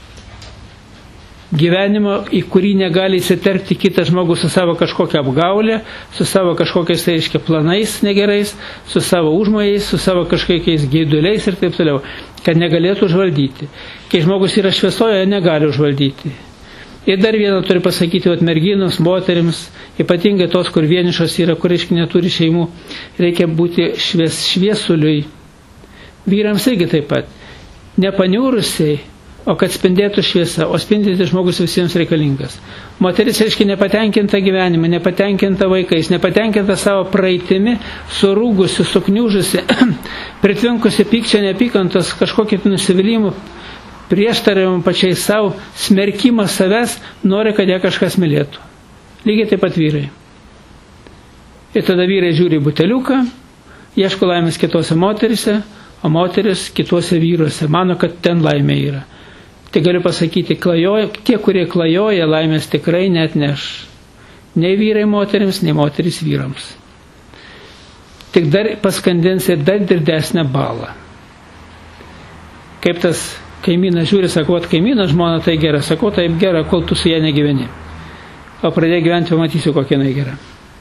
gyvenimo, į kurį negali įsiterpti kitas žmogus su savo kažkokia apgaulė, su savo kažkokiais, tai reiškia, planais negerais, su savo užmojais, su savo kažkokiais geiduliais ir taip toliau, kad negalėtų užvaldyti. Kai žmogus yra šviesoje, negali užvaldyti. Ir dar vieną turiu pasakyti, merginos, moterims, ypatingai tos, kur vienišos yra, kur reiškia neturi šeimų, reikia būti šviesuliui. Vyrams irgi taip pat. Nepaniūrusiai, o kad spindėtų šviesa, o spindėti žmogus visiems reikalingas. Moteris, reiškia, nepatenkinta gyvenimą, nepatenkinta vaikais, nepatenkinta savo praeitimi, surūgusi, sukniužusi, pritvinkusi pykčio, neapykantos, kažkokį nusivylimų, prieštaravimą pačiai savo, smerkimą savęs, nori, kad ją kažkas mylėtų. Lygiai taip pat vyrai. Ir tada vyrai žiūri į buteliuką, ieško laimės kitose moterise, o moteris kitose vyruose, mano, kad ten laimė yra. Tai galiu pasakyti, tie, kurie klajoja, laimės tikrai net neš. Nei vyrai moterims, nei moteris vyrams. Tik dar paskandins ir dar didesnę balą. Kaip tas kaimynas žiūri, sako, kaimynas žmona tai gera, sako, taip gera, kol tu su ją negyveni. O pradėję gyventi, pamatysiu, kokia jinai gera.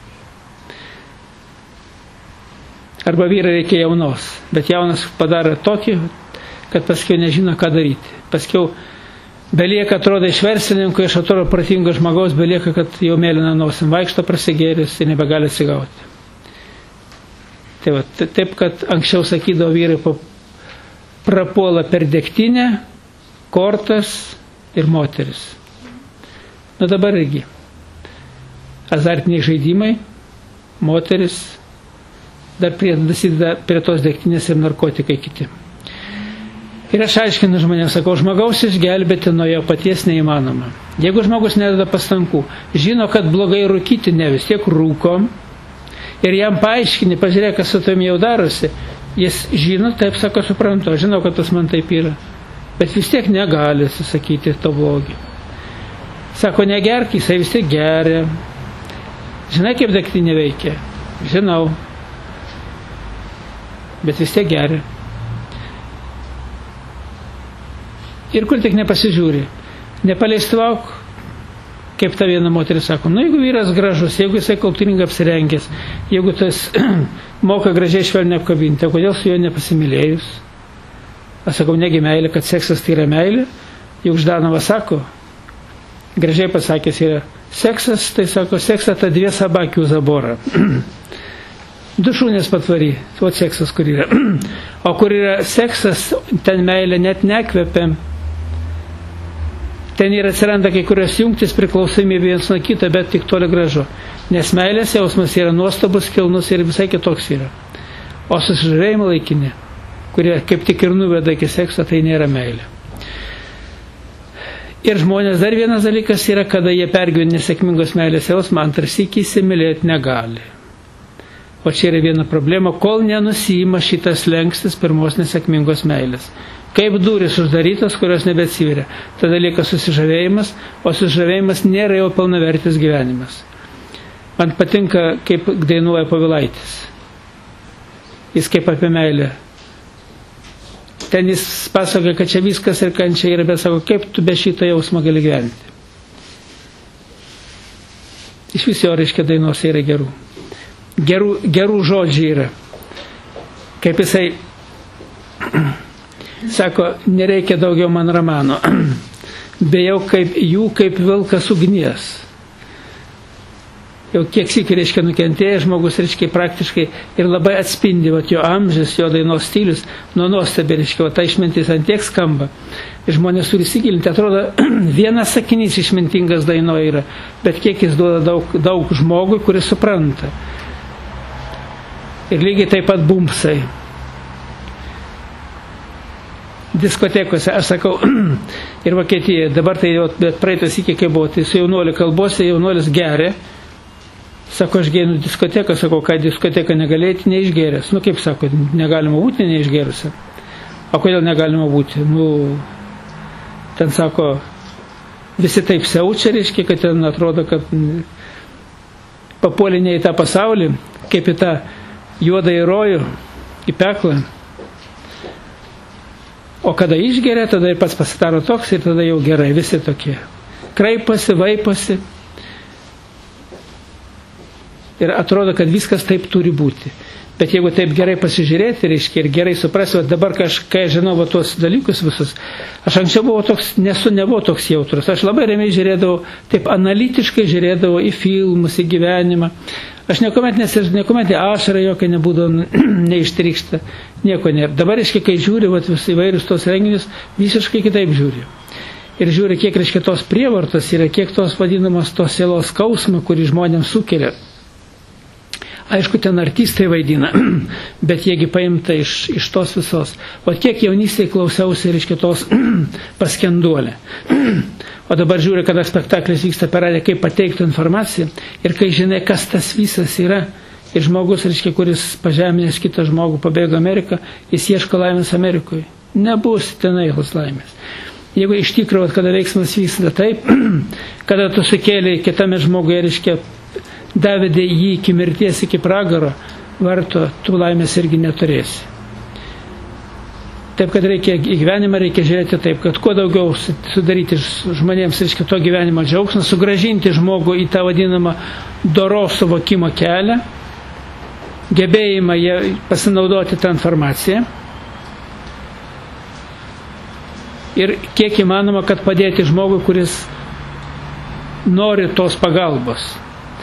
Arba vyrai reikia jaunos, bet jaunas padaro tokį, kad paskiau nežino, ką daryti. Paskiau belieka, atrodo, iš verslininkų, iš atrodo pratingo žmogaus, belieka, kad jau mėlyna nosim vaikšto prasigėris ir nebegali atsigauti. Tai va, taip, kad anksčiau sakydavo vyrai prapuola per degtinę, kortas ir moteris. Nu dabar irgi. Azartiniai žaidimai, moteris, dar dasideda prie tos degtinės ir narkotikai kiti. Ir aš aiškinu žmonėms, sakau, žmogaus išgelbėti nuo jo paties neįmanoma. Jeigu žmogus nededa pastangų, žino, kad blogai rūkyti, ne vis tiek rūko, ir jam paaiškini, pažiūrėk, kas su tavim jau darosi, jis žino, taip sako, suprantu, aš žinau, kad tas man taip yra, bet vis tiek negali susakyti to blogį. Sako, negerk, jisai vis tiek geria. Žinai, kaip degtinė veikia? Žinau. Bet vis tiek geria. Ir kur tik nepasižiūri. Nepaleistuok, kaip ta viena moteris sako, nu jeigu vyras gražus, jeigu jisai kultūringai apsirengęs, jeigu tas moka gražiai švelniai apkabinti, kodėl su juo nepasimylėjus? Aš sakau, negi meilė, kad seksas tai yra meilė. Juk Ždanovas sako, gražiai pasakęs yra, seksas, tai sako, seksą ta dvie sabakių zaborą. Du šunės patvary, o seksas kur yra. O kur yra seksas, ten meilė net nekvepia. Ten ir atsiranda kai kurios jungtis priklausomybė vienas nuo kito, bet tik toli gražu. Nes meilės jausmas yra nuostabus, kilnus ir visai kitoks yra. O susižavėjimo laikinė, kurie kaip tik ir nuveda iki sekso, tai nėra meilė. Ir žmonės dar vienas dalykas yra, kada jie pergyvena nesėkmingos meilės jausmą, antras sykį įsimylėti negali. O čia yra viena problema, kol nenusijima šitas slengstis pirmos nesėkmingos meilės. Kaip durys uždarytos, kurios nebeatsiveria. Tada lieka susižavėjimas, o susižavėjimas nėra jau pilnavertis gyvenimas. Man patinka, kaip dainuoja Povilaitis. Jis kaip apie meilę. Ten jis pasakoja, kad čia viskas ir kančia yra, bet sako, kaip tu be šito jausmo gali gyventi. Iš vis jo, reiškia, dainos yra gerų. Gerų žodžiai yra. Kaip jisai sako, nereikia daugiau man romano. Bejau kaip vilkas ugnies. Jau kiek sykį, reiškia, nukentėjęs žmogus, reiškia, praktiškai ir labai atspindi jo amžius, jo dainos stilius, nuostabi, reiškia, ta išmintis ant tiek skamba. Ir žmonės turi įsigilinti, atrodo, vienas sakinys išmintingas dainoje yra, bet kiek jis duoda daug žmogui, kuris supranta. Ir lygiai taip pat bumsai. Diskotekose, aš sakau, ir Vokietijoje, dabar tai jau, bet praeitas iki kai buvo, tai su jaunuoliu kalbose, jaunuolis geria. Sako, aš gėnu diskoteką, sako, ką diskoteką negalėti neišgėręs. Kaip sako, negalima būti neišgėrusi. O kodėl negalima būti? Ten sako, visi taip siaučia, reiškia, kad ten atrodo, kad papuolė ne į tą pasaulį, kaip į tą juodą į rojų, į peklą. O kada išgeria, tada ir pats pasidaro toks ir tada jau gerai, visi tokie. Kraiposi, vaiposi. Ir atrodo, kad viskas taip turi būti. Bet jeigu taip gerai pasižiūrėti, reiškia, ir gerai suprasti, dabar, kai aš žinau tuos dalykus visus, aš anksčiau buvau toks, nebuvau toks jautrus. Aš labai ramiai žiūrėdavau, taip analitiškai žiūrėdavau į filmus, į gyvenimą. Aš niekuomet ašara jokia nebūdavo neištrykšta, nieko nėra. Dabar, reiškia, kai žiūri įvairius tos renginius, visiškai kitaip žiūri. Ir žiūri, kiek, reiškia, tos prievartos yra, kiek tos vadinamos tos sielos skausmą, kurį žmonėms sukelia. Aišku, ten artistai vaidina, bet jiegi paimta iš tos visos. O kiek jaunystėje klausiausi, reiškia, tos paskenduolė. O dabar žiūri, kada spektaklis vyksta per radiją, kaip pateiktų informaciją ir kai žinai, kas tas visas yra. Ir žmogus, reiškia, kuris pažeminęs kitą žmogų pabėgo Ameriką, jis ieško laimės Amerikoje. Nebus tenai laimės. Jeigu iš tikrųjų, kada veiksmas vyksta taip, kada tu sukėlė kitame žmoguje, reiškia, davedė jį iki mirties, iki pragaro, varto, tu laimės irgi neturėsi. Taip, kad į gyvenimą reikia žiūrėti taip, kad kuo daugiau sudaryti žmonėms, reiškia, to gyvenimo džiaugsmą, sugrąžinti žmogų į tą vadinamą doros suvokimo kelią, gebėjimą pasinaudoti tą informaciją ir kiek įmanoma, kad padėti žmogui, kuris nori tos pagalbos.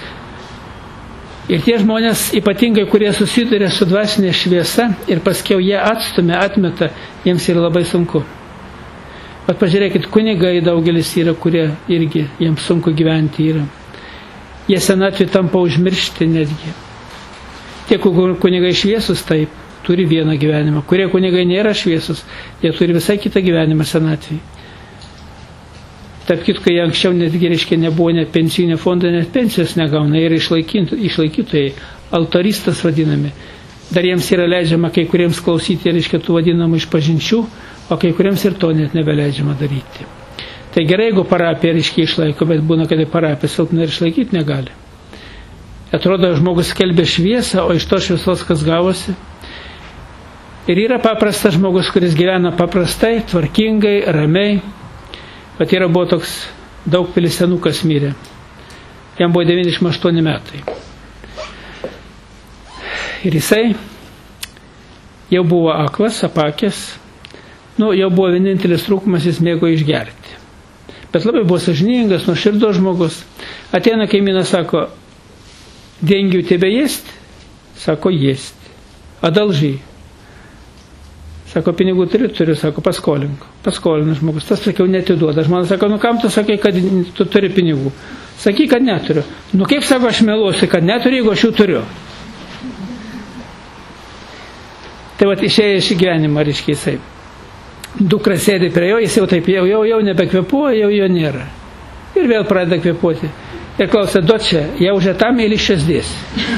Ir tie žmonės, ypatingai, kurie susiduria su dvasinė šviesa ir paskiau jie atmeta, jiems yra labai sunku. Bet pažiūrėkit, kunigai daugelis yra, kurie irgi jiems sunku gyventi yra. Jie senatvį tampa užmiršti netgi. Tie kunigai šviesus, taip, turi vieną gyvenimą. Kurie kunigai nėra šviesus, jie turi visai kitą gyvenimą senatvį. Tarp kitko, jie anksčiau netgi, reiškia, nebuvo net pensinio fondo, net pensijos negauna, yra išlaikytojai, altaristas vadinami. Dar jiems yra leidžiama kai kuriems klausyti, reiškia, tų vadinamų išpažinčių, o kai kuriems ir to net nebeleidžiama daryti. Tai gerai, jeigu parapija, reiškia, išlaiko, bet būna, kad parapija silpna ir išlaikyti negali. Atrodo, žmogus skelbia šviesą, o iš to šviesos kas gavosi. Ir yra paprastas žmogus, kuris gyvena paprastai, tvarkingai, ramiai. Bet buvo toks Daugpilis senukas mirė. Jam buvo 98 metai. Ir jisai jau buvo aklas, apakęs. Jau buvo vienintelis trūkumas, jis mėgo išgerti. Bet labai buvo sąžiningas, nuoširdus žmogus. Ateina kaimynas, sako, деньги у тебя есть? Sako, есть. Одолжи. Sako, pinigų turiu, sako, paskolink. Paskolina žmogus. Tas, sakiau, netiduoda. Žmona sako, kam tu sakai, kad tu turi pinigų? Sakai, kad neturiu. Kaip sako, aš meluosiu, kad neturiu, jeigu aš jų turiu. Tai išėjo iš gyvenimo, reiškia jisai. dukra sėdi prie jo, jis jau taip jau nebekvėpuoja, jau jo nėra. Ir vėl pradeda kvėpuoti. Ir klausia, dočia, я уже там или еще здесь?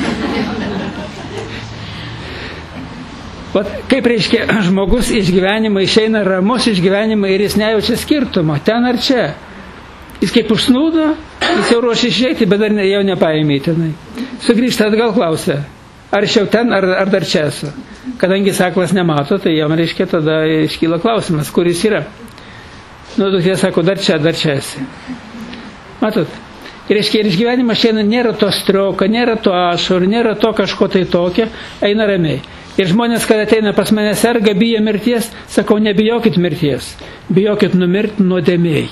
Vat, kaip reiškia, žmogus iš gyvenimo išeina ramus iš gyvenimo ir jis nejaučia skirtumo, ten ar čia. Jis kaip užsnūdo, jis jau ruošia išeiti, bet dar jau nepaėmė tenai. Sugrįžta atgal, klausia, ar aš jau ten, ar dar čia esu. Kadangi aklas nemato, tai jam reiškia tada iškyla klausimas, kur jis yra. Nu, duktė sako, dar čia esi. Matot? Ir reiškia, ir iš gyvenimo šiandien nėra to strioka, nėra to ašarų, nėra to kažko tai tokio, eina ramiai. Ir žmonės, kad ateina pas mane serga, bijo mirties, sakau, nebijokit mirties, bijokit numirti nuodėmėj.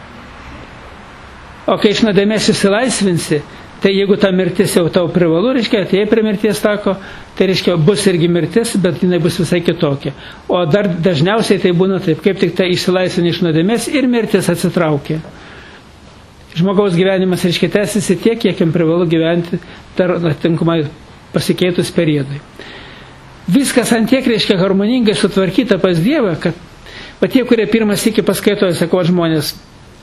O kai iš nuodėmės išsilaisvinsi, tai jeigu ta mirtis jau tau privalu, reiškia, atėjai prie mirties tako, tai reiškia, bus irgi mirtis, bet jinai bus visai kitokia. O dar dažniausiai tai būna taip, kaip tik tai išsilaisvini iš nuodėmės ir mirtis atsitraukia. Žmogaus gyvenimas, reiškia, tęsiasi tiek, kiek jam privalu gyventi dar atinkamai pasikeitus periodui. Viskas ant tiek, reiškia, harmoningai sutvarkyta pas Dievą, kad tie, kurie pirmas iki paskaitoja, sako žmonės,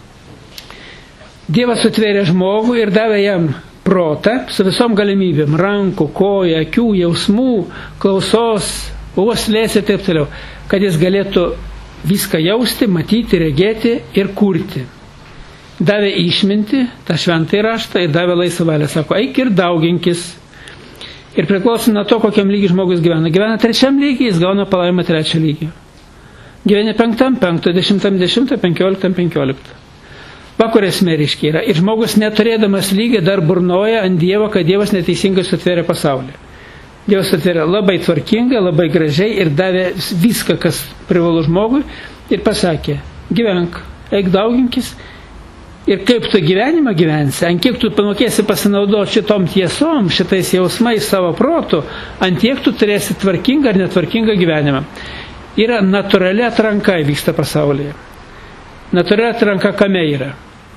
Dievas sutvėrė žmogų ir davė jam protą su visom galimybėm, rankų, kojų, akių, jausmų, klausos, uoslės ir taip toliau, kad jis galėtų viską jausti, matyti, regėti ir kurti. Davė išminti, tą šventąjį raštą ir davė laisvą valią. Sako, eik ir dauginkis. Ir priklauso nuo to, kokiam lygiai žmogus gyvena. Gyvena 3 lygiai, jis gauna palaimą 3 lygį. Gyvena 5, 10, 10, 15, 15. Va, kur esmė reiškia yra. Ir žmogus neturėdamas lygį dar burnoja ant Dievo, kad Dievas neteisingai sutvėrė pasaulį. Dievas sutvėrė labai tvarkingai, labai gražiai ir davė viską, kas privalu žmogui. Ir pasakė, gyvenk, eik dauginkis. Ir kaip tu gyvenimą gyvensi, ant kiek tu pamokėsi pasinaudoti šitom tiesom, šitais jausmais savo protu, ant tiek tu turėsi tvarkingą ar netvarkingą gyvenimą. Yra natūrali atranka vyksta pasaulyje. Natūrali atranka kame yra?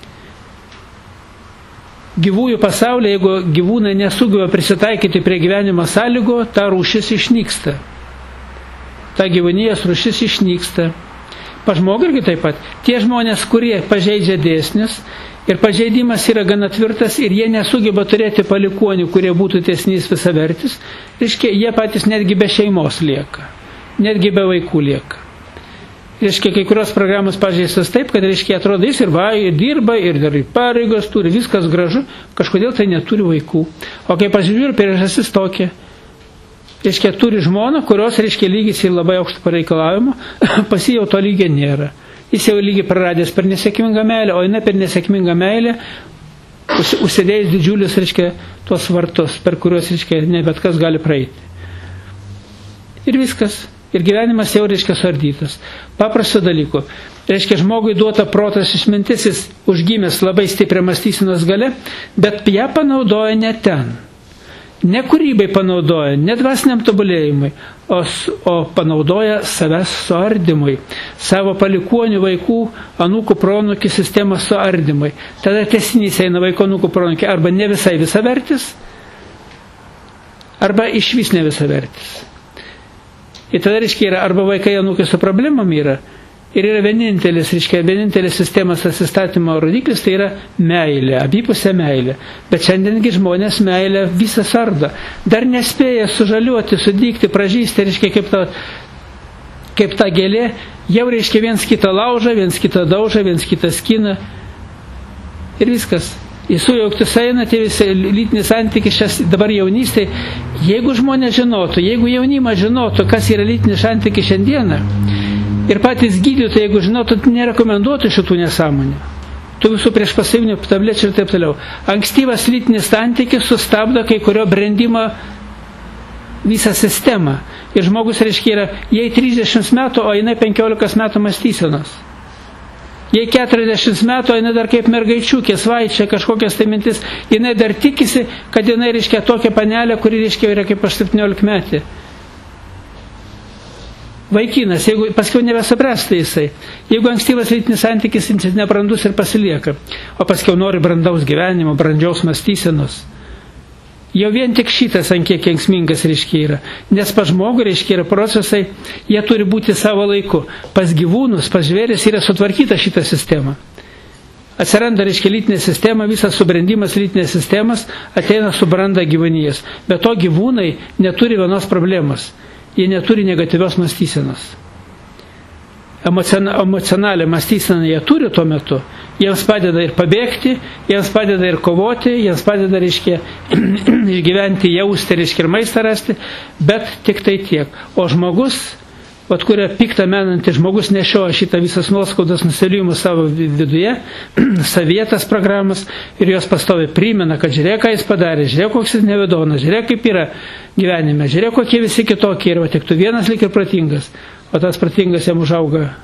Gyvųjų pasaulyje, jeigu gyvūnai nesugeba prisitaikyti prie gyvenimo sąlygų, ta rūšis išnyksta. Ta gyvūnijos rūšis išnyksta. Pa žmogui irgi taip pat. Tie žmonės, kurie pažeidžia dėsnius ir pažeidimas yra gana tvirtas ir jie nesugeba turėti palikuonių, kurie būtų tiesnys visavertis, reiškia, jie patys netgi be šeimos lieka, netgi be vaikų lieka. Reiškia, kai kurios programos pažeistas taip, kad reiškia, atrodo, jis ir dirba, ir dar pareigos turi, viskas gražu, kažkodėl tai neturi vaikų. O kai pasižiūrėjau, priežastis tokia. Reiškia, turi žmoną, kurios, reiškia, lygis ir labai aukštų pareikalavimų, pas jį jau to lygio nėra. Jis jau lygį praradęs per nesėkmingą meilę, o ne per nesėkmingą meilę, užsidėjęs didžiulius, reiškia, tuos vartus, per kuriuos, reiškia, ne bet kas gali praeiti. Ir viskas. Ir gyvenimas jau, reiškia, suardytas. Paprasto dalyko. Reiškia, žmogui duota protas išmintis, jis užgimęs labai stiprią mąstysenos gale, bet ją panaudoja ne ten. Ne kūrybai panaudoja, ne dvasiniam tobulėjimui, o panaudoja savęs suardymui, savo palikuonių vaikų, anūkų, proanūkių sistemos suardymui. Tada tęsinys eina vaiko anūkų proanūkiai arba ne visai visavertis, arba išvis ne visavertis. Ir tada, reiškia, yra arba vaikai anūkai su problemom yra, ir yra vienintelis sistemas asistatymo rodiklis, tai yra meilė, abipusė meilė. Bet šiandiengi žmonės meilę visą sardą. Dar nespėja sužaliuoti, sudygti, pražysti, reiškia, kaip ta gėlė, jau reiškia viens kitą laužą, viens kitą daužą, viens kitą skina. Ir viskas. Į sujauktus eina tie visi lytinis santykis dabar jaunystėje. Jeigu žmonės žinotų, jeigu jaunimas žinotų, kas yra lytinis santykis šiandieną, ir patys gydytojai, jeigu žinotų, nerekomenduotų šitų nesąmonių. Tų visų prieš pasivinių tablečių ir taip toliau. Ankstyvas lytinis santykis sustabdo kai kurio brendimo visą sistemą. Ir žmogus, reiškia, yra, jei 30 metų, o jinai 15 metų mąstysenos. Jei 40 metų, jinai dar kaip mergaičiukė, svaičia kažkokias tai mintis, jinai dar tikisi, kad jinai, reiškia, tokia panelė, kuri, reiškia, yra kaip aš 17 metį. Vaikinas, jeigu paskiau nebesuprasta jisai, jeigu ankstyvas lytinis santykis nebrandus ir pasilieka, o paskiau nori brandaus gyvenimo, brandžiaus mąstysenos, Jau vien tik šitas ant kiek kenksmingas reiškia yra. Nes pas žmogų reiškia yra procesai, jie turi būti savo laiku. Pas gyvūnus, pas žvėris yra sutvarkyta šita sistema. Atsiranda reiškia lytinė sistema, visas subrendimas lytinės sistemas, ateina subranda gyvūnijos. Bet to gyvūnai neturi vienos problemos. Jie neturi negatyvios mąstysenos. Emocionalią mąstyseną jie turi tuo metu. Jiems padeda ir pabėgti, jiems padeda ir kovoti, jiems padeda, reiškia, išgyventi, jausti, reiškia, ir maistą rasti, bet tik tai tiek. O žmogus, kuria piktą menantį žmogus nešioja šitą visas nuoskaudas nusivylimus savo viduje, savietas programas ir jos pastoviai primena, kad žiūrėk, ką jis padarė, žiūrėk, koks jis nevedonas, žiūrėk, kaip yra gyvenime, žiūrėk, kokie visi kitokie yra, o tik tu vienas lik ir protingas, o tas protingas jam užauga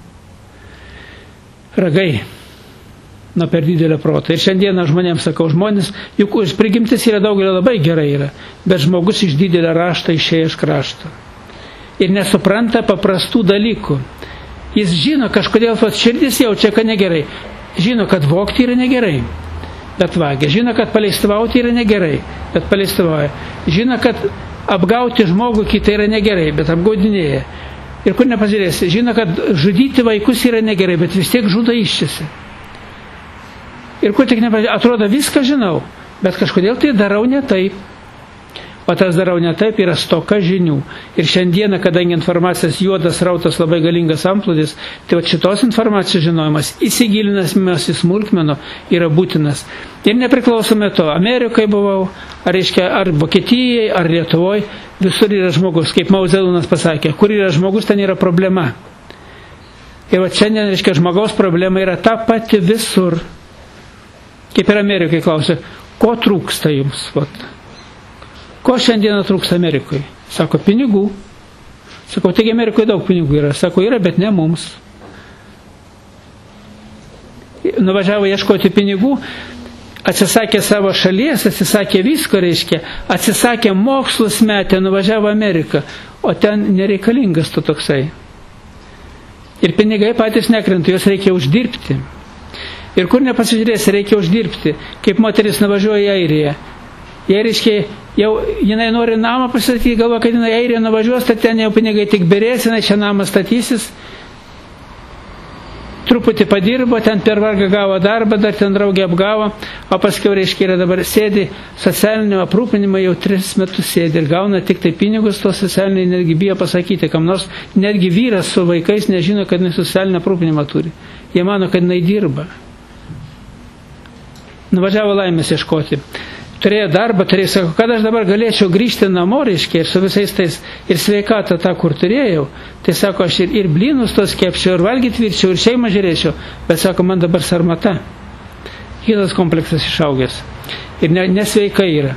ragai nuo per didelio proto. Ir šiandieną žmonėms sakau, žmonės, juk prigimtis yra daugelio labai gerai yra, bet žmogus iš didelio rašto išėjo iš krašto. Ir nesupranta paprastų dalykų. Jis žino, kažkodėl širdis jaučia, kad negerai. Žino, kad vogti yra negerai, bet vagia. Žino, kad paleistivauti yra negerai, bet paleistivauja. Žino, kad apgauti žmogų kitą yra negerai, bet apgaudinėja. Ir kur nepažiūrėsi, žino, kad žudyti vaikus yra negerai, bet vis tiek žudo iščiasi. Ir kur tik nepažiūrėsi, atrodo viską žinau, bet kažkodėl tai darau ne taip. O tas darau ne taip yra stoka žinių. Ir šiandieną, kadangi informacijos juodas rautas labai galingas amplūdis, tai šitos informacijos žinojimas, įsigilinimas į smulkmenų yra būtinas. Ir nepriklausome to, Amerikai buvau, ar Vokietijai, ar Lietuvoje, visur yra žmogus, kaip Mao Zedūnas pasakė, kur yra žmogus, ten yra problema. Ir šiandien, žmogaus problema yra ta pati visur. Kaip ir Amerikai klausia, ko trūksta jums? Ko šiandieną trūksta Amerikoje? Sako, pinigų. Sako, taigi Amerikoje daug pinigų yra. Sako, yra, bet ne mums. Nuvažiavo ieškoti pinigų, atsisakė savo šalies, atsisakė visko, reiškia, atsisakė mokslus metę, nuvažiavo Ameriką, o ten nereikalingas tu toksai. Ir pinigai patys nekrenta, juos reikia uždirbti. Ir kur nepasižiūrėsi, reikia uždirbti. Kaip moteris nuvažiuoja į Airiją. Jei, reiškia, jau jinai nori namą pastatyti, galvo, kad jinai Airiją nuvažiuos, tai ten jau pinigai tik berės, jinai čia namą statysis. Truputį padirbo, ten per vargą gavo darbą, dar ten draugė apgavo, o paskiau, reiškia, yra dabar sėdi socialinio aprūpinimo, jau 3 metus sėdi ir gauna tik tai pinigus, to socialiniai netgi bijo pasakyti, kam nors netgi vyras su vaikais nežino, kad jinai socialinio aprūpinimą turi. Jie mano, kad jinai dirba. Nuvažiavo laimės ieškoti. Turėjo darbą, sako, kad aš dabar galėčiau grįžti namo, reiškia, ir su visais tais, ir sveikatą tą, kur turėjau, tai sako, aš ir blynus tos kepčiau, ir valgyti virčiau, ir šeimą žiūrėčiau, bet sako, man dabar sarmata. Kitas kompleksas išaugęs. Ir nesveika yra.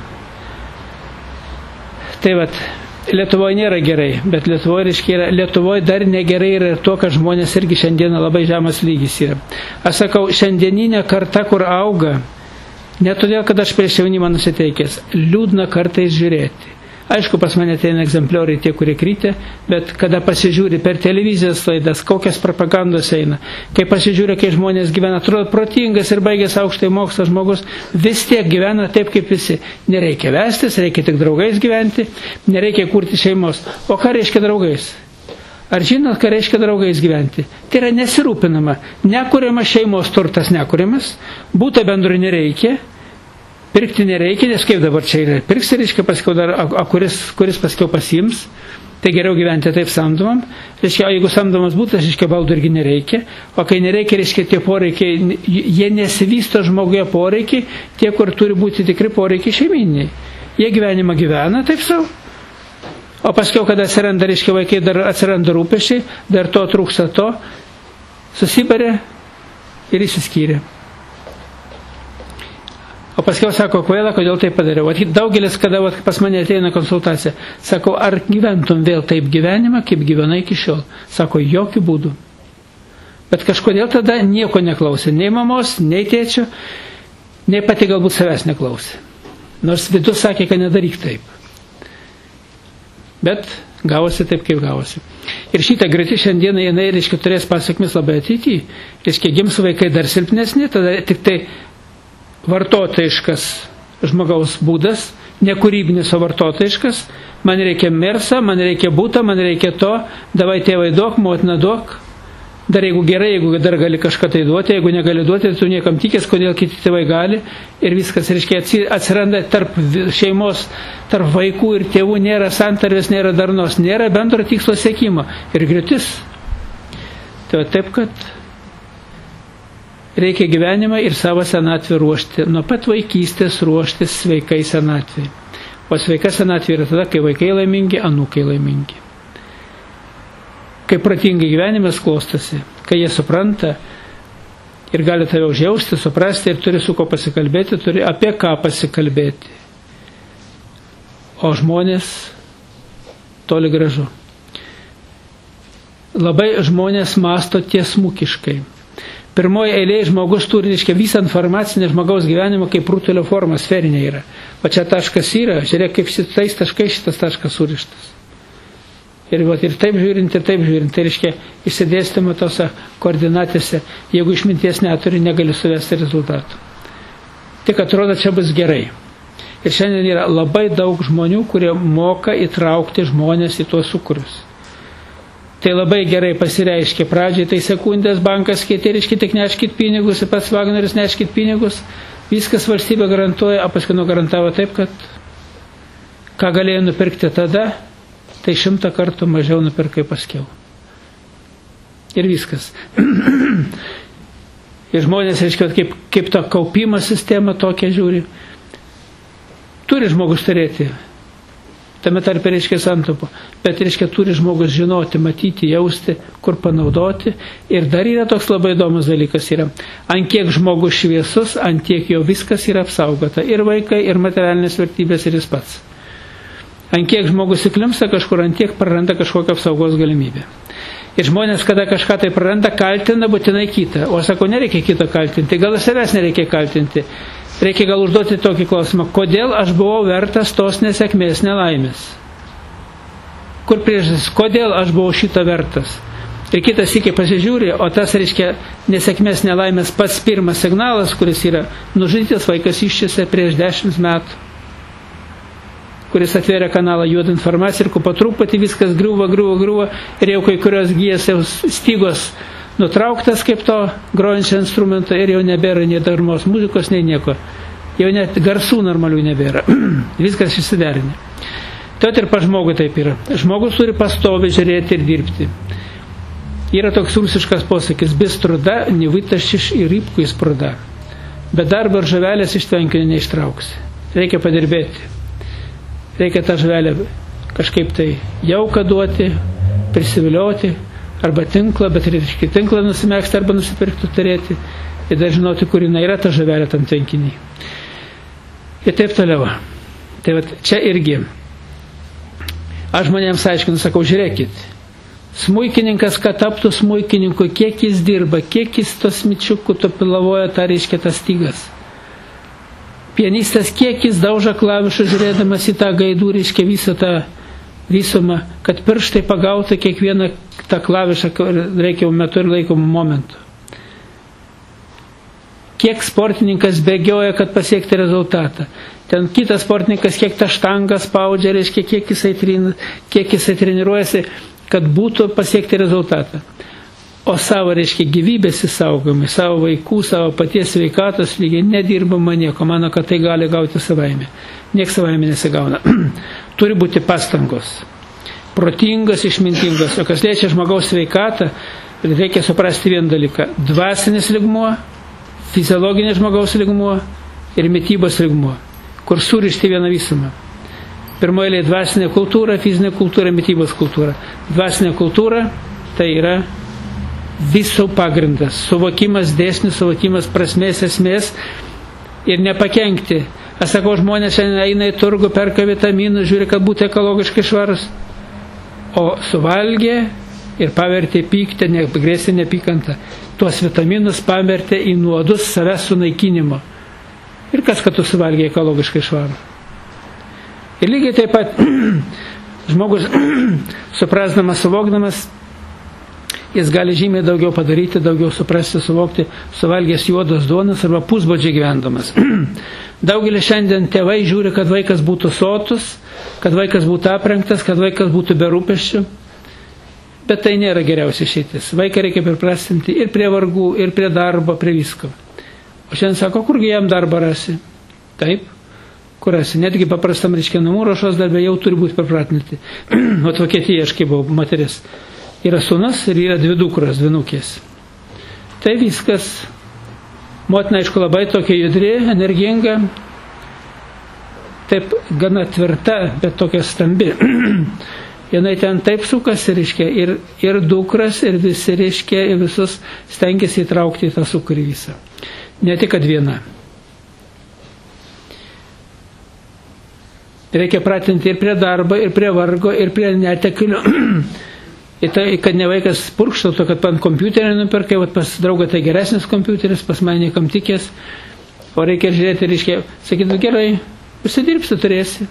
Tai vat, Lietuvoje nėra gerai, bet Lietuvoje, reiškia, Lietuvoje dar negerai yra ir to, kad žmonės irgi šiandieną labai žemas lygis yra. Aš sakau, šiandieninė karta, kur auga, ne todėl, kad aš prieš jaunimą nusiteikęs, liūdna kartais žiūrėti. Aišku, pas mane ateina egzemplioriai tie, kurie krytė, bet kada pasižiūri per televizijos laidas, kokias propagandos eina, kai pasižiūri, kai žmonės gyvena, atrodo protingas ir baigęs aukštąjį mokslą žmogus, vis tiek gyvena taip, kaip visi. Nereikia vestis, reikia tik draugais gyventi, nereikia kurti šeimos. O ką reiškia draugais? Ar žinot, ką reiškia draugais gyventi? Tai yra nesirūpinama. Nekuriamas šeimos turtas nekuriamas, būto bendro nereikia, pirkti nereikia, nes kaip dabar čia yra. Pirksi, reiškia, paskiau dar, kuris paskiau pasiims, tai geriau gyventi taip samdomam. Reiškia, o jeigu samdomas būtas, reiškia, baldų irgi nereikia, o kai nereikia, reiškia, tie poreikiai, jie nesivysto žmoguje poreikiai, tie, kur turi būti tikri poreikiai šeiminiai. Jie gyvenimą gyvena taip savo. O paskiau, kada atsiranda, reiškia, vaikai, dar atsiranda rūpešiai, dar to trūksta to, susibarė ir išsiskyrė. O paskiau sako, kvaila, kodėl taip padariau. Daugelis, kada pas mane ateina konsultacija, sako, ar gyventum vėl taip gyvenimą, kaip gyvenai iki šiol? Sako, jokių būdų. Bet kažkodėl tada nieko neklausė. Nei mamos, nei tėčio, nei pati galbūt savęs neklausė. Nors vidus sakė, kad nedaryk taip. Bet gavosi taip, kaip gavosi. Ir šitą greitį šiandieną jinai, reiškia, turės pasiekmes labai ateityje. Reiškia, gims vaikai dar silpnesni, tada tik tai vartotojiškas žmogaus būdas, nekūrybinis, o vartotojiškas. Man reikia mersą, man reikia būtą, man reikia to, davai tėvai duok, motina duok. Dar jeigu gerai, jeigu dar gali kažką tai duoti, jeigu negali duoti, tai tu niekam tikės, kodėl kiti tėvai gali. Ir viskas, reiškia, atsiranda tarp šeimos, tarp vaikų ir tėvų, nėra santarvės, nėra darnos, nėra bendro tikslo siekimo. Ir griūtis. Tai taip, kad reikia gyvenimą ir savo senatvę ruošti. Nuo pat vaikystės ruoštis sveikai senatvei. O sveika senatvė yra tada, kai vaikai laimingi, anūkai laimingi. Kai protingai gyvenimas klostosi, kai jie supranta ir gali tave užjausti, suprasti ir turi su ko pasikalbėti, turi apie ką pasikalbėti. O žmonės toli gražu. Labai žmonės masto tiesmukiškai. Pirmoji eilėje žmogus turi, reiškia, visą informacinę žmogaus gyvenimą kaip rutulio forma, sferinė yra. O čia taškas yra, žiūrėk, kaip šitais taškais šitas taškas surištas. Ir taip žiūrint, ir taip žiūrint. Tai reiškia, išsidėstymo tose koordinatėse, jeigu išminties neturi, negali suvesti rezultatų. Tik atrodo, čia bus gerai. Ir šiandien yra labai daug žmonių, kurie moka įtraukti žmonės į tuos sukūrius. Tai labai gerai pasireiškia pradžiai, tai sekundės bankas keitė, reiškia, tik neškit pinigus, ir pats Wagneris neškit pinigus, viskas valstybė garantuoja, o paskui nugarantavo taip, kad ką galėjo nupirkti tada, tai 100 kartų mažiau nupirkai paskiau. Ir viskas. Ir žmonės, reiškia, kaip to kaupimo sistema tokia žiūri. Turi žmogus turėti. Tame tarp reiškia santaupų. Bet reiškia, turi žmogus žinoti, matyti, jausti, kur panaudoti. Ir dar yra toks labai įdomus dalykas yra. Ant kiek žmogus šviesus, ant tiek jo viskas yra apsaugota. Ir vaikai, ir materialinės vertybės, ir jis pats. Ant kiek žmogus įklimsta kažkur, ant tiek praranda kažkokią apsaugos galimybę. Ir žmonės, kada kažką tai praranda, kaltina būtinai kitą. O aš sakau, nereikia kito kaltinti, gal savęs nereikia kaltinti. Reikia gal užduoti tokį klausimą, kodėl aš buvau vertas tos nesėkmės, nelaimės? Kur priežastis, kodėl aš buvau šito vertas? Ir kitas iki pasižiūri, o tas, reiškia, nesėkmės, nelaimės pats pirmas signalas, kuris yra nužudytas vaikas iščiose prieš 10 metų. Kuris atvėrė kanalą juodą informaciją ir po truputį viskas griuvo ir jau kai kurios gijas jau stygos nutrauktas kaip to grojančio instrumento ir jau nebėra nei darmos muzikos, nei nieko. Jau net garsų normalių nebėra. Viskas išsiderinė. Tad ir pa žmogui taip yra. Žmogus turi pastoviai žiūrėti ir dirbti. Yra toks rusiškas posakis, без труда не вытащишь и рыбку из пруда. Be darbo ir žuvelės iš tvenkinio neištrauksi. Reikia padirbėti. Reikia tą žuvelę kažkaip tai jauką duoti, prisivilioti, arba tinklą, bet reikia tinklą nusimegsti arba nusipirkti turėti. Ir dar žinoti, kur jinai yra ta žuvelė tam tvenkinį. Ir taip toliau. Tai vat, čia irgi. Aš žmonėms aiškinu, sakau, žiūrėkit. Smuikininkas, kad taptų smuikininku, kiek jis dirba, kiek jis tos mičiukų to pilavoja, tą reiškia tas stygas. Pianistas, kiek jis dauža klavišą, žiūrėdamas į tą gaidų, reiškia visą tą visumą, kad pirštai pagautų kiekvieną tą klavišą reikiamų metų ir laikomų momentų. Kiek sportininkas bėgioja, kad pasiekti rezultatą. Ten kitas sportininkas, kiek tą štangą spaudžia, reiškia, kiek jisai treniruojasi, kad būtų pasiekti rezultatą. O savo, reiškia, gyvybės įsaugomai, savo vaikų, savo paties sveikatos lygiai nedirbama nieko. Mano, kad tai gali gauti savaime. Niek savaime nesigauna. Turi būti pastangos. Protingos, išmintingos. O kas liečia žmogaus sveikatą, reikia suprasti vieną dalyką. Dvasinis lygmuo, fiziologinis žmogaus lygmuo ir mitybos lygmuo, kur surišti vieną visumą. Pirmoje eilėje dvasinė kultūra, fizinė kultūra, mitybos kultūra. Dvasinė kultūra tai yra visų pagrindas, suvokimas dėsnių, suvokimas prasmės, esmės ir nepakenkti. Aš sakau, žmonės šiandien eina į turgų, perka vitaminų, žiūri, kad būtų ekologiškai švarus, o suvalgė ir pavertė pyktę, grėsė nepykantą. Tuos vitaminus pavertė į nuodus savęs sunaikinimo. Ir kas, kad tu suvalgė ekologiškai švarų. Ir lygiai taip pat žmogus suprasdamas, suvokdamas, jis gali žymiai daugiau padaryti, daugiau suprasti, suvokti, suvalgęs juodas duonas arba pusbadžiai gyvendamas. Daugelis šiandien tėvai žiūri, kad vaikas būtų sotus, kad vaikas būtų aprengtas, kad vaikas būtų be rūpesčių. Bet tai nėra geriausia išeitis. Vaiką reikia priprastinti ir prie vargų, ir prie darbo, prie visko. O šiandien sako, kurgi jam darbą rasi? Taip, kur rasi? Netgi paprastam namų ruošos darbė jau turi būti pripratinti. O Vokietija, aš kaip buvau moteris, yra sūnus ir yra 2 dukros, 2 anūkės. Tai viskas. Motina, aišku, labai tokia judri, energinga, taip gana tvirta, bet tokia stambi. Jinai ten taip sukasi, reiškia, ir dukras, ir visi, reiškia, ir visus stengiasi įtraukti į tą sūkurį visą. Ne tik, kad viena. Reikia pratinti ir prie darbo, ir prie vargo, ir prie neteklių. Ir tai, kad ne vaikas purkštautų, kad pan kompiuterį nupirkai, pas draugą tai geresnis kompiuteris, pas mane niekam tikės, o reikia žiūrėti, reiškia, sakytų, gerai, užsidirbsi, turėsi.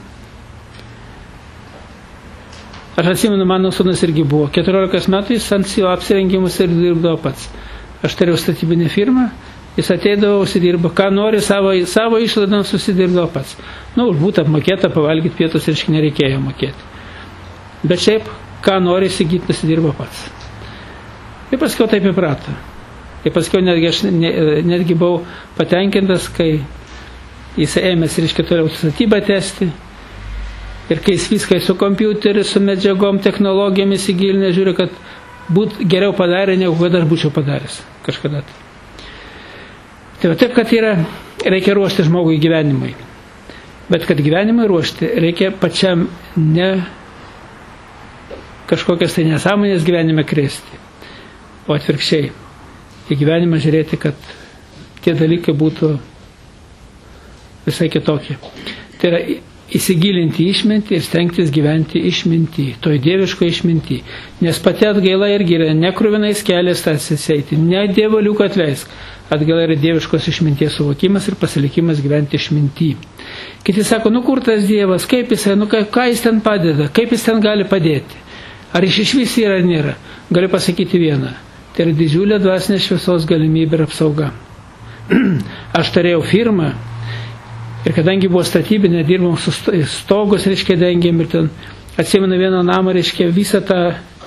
Aš atsimenu, mano sūnus irgi buvo 14 metų, jis ant savo apsirengimus ir dirbdavo pats. Aš turėjau statybinę firmą, jis ateidavo, užsidirbo, ką nori, savo išlaidams susidirbdavo pats. Nu, už būtą apmokėtą, pavalgyti pietus ir nereikėjo mokėti. Bet šiaip, ką nori įsigyti, nusidirbo pats. Ir paskiau taip įprato. Ir paskiau netgi buvau patenkintas, kai jis ėmėsi, reiškia, toliau statybą tęsti. Ir kai jis viską su kompiuteriu, su medžiagom, technologijom įsigilinę, žiūri, kad būt geriau padarė, negu kad aš būčiau padaręs kažkada. Tai va taip, kad reikia ruošti žmogui gyvenimui. Bet kad gyvenimui ruošti, reikia pačiam ne kažkokias tai nesąmonės gyvenime krėsti, o atvirkščiai. Į gyvenimą žiūrėti, kad tie dalykai būtų visai kitokie. Tai yra įsigilinti išmintį ir stengtis gyventi išmintį, toj dieviško išmintį. Nes pati atgaila irgi yra ne kruvinais keliais eiti, ne dievaliuk atleisk. Atgaila yra dieviškos išminties suvokimas ir pasilikimas gyventi išmintį. Kiti sako, nu kur tas Dievas, kaip jis, ką jis ten padeda, kaip jis ten gali padėti. Ar iš vis yra ar nėra? Galiu pasakyti vieną. Tai yra didžiulė dvasinės šviesos galimybė ir apsauga. Aš turėjau firmą. Ir kadangi buvo statybinė, dirbom su stogus, reiškia, dengėm ir ten atsimenu vieną namą, reiškia, visą tą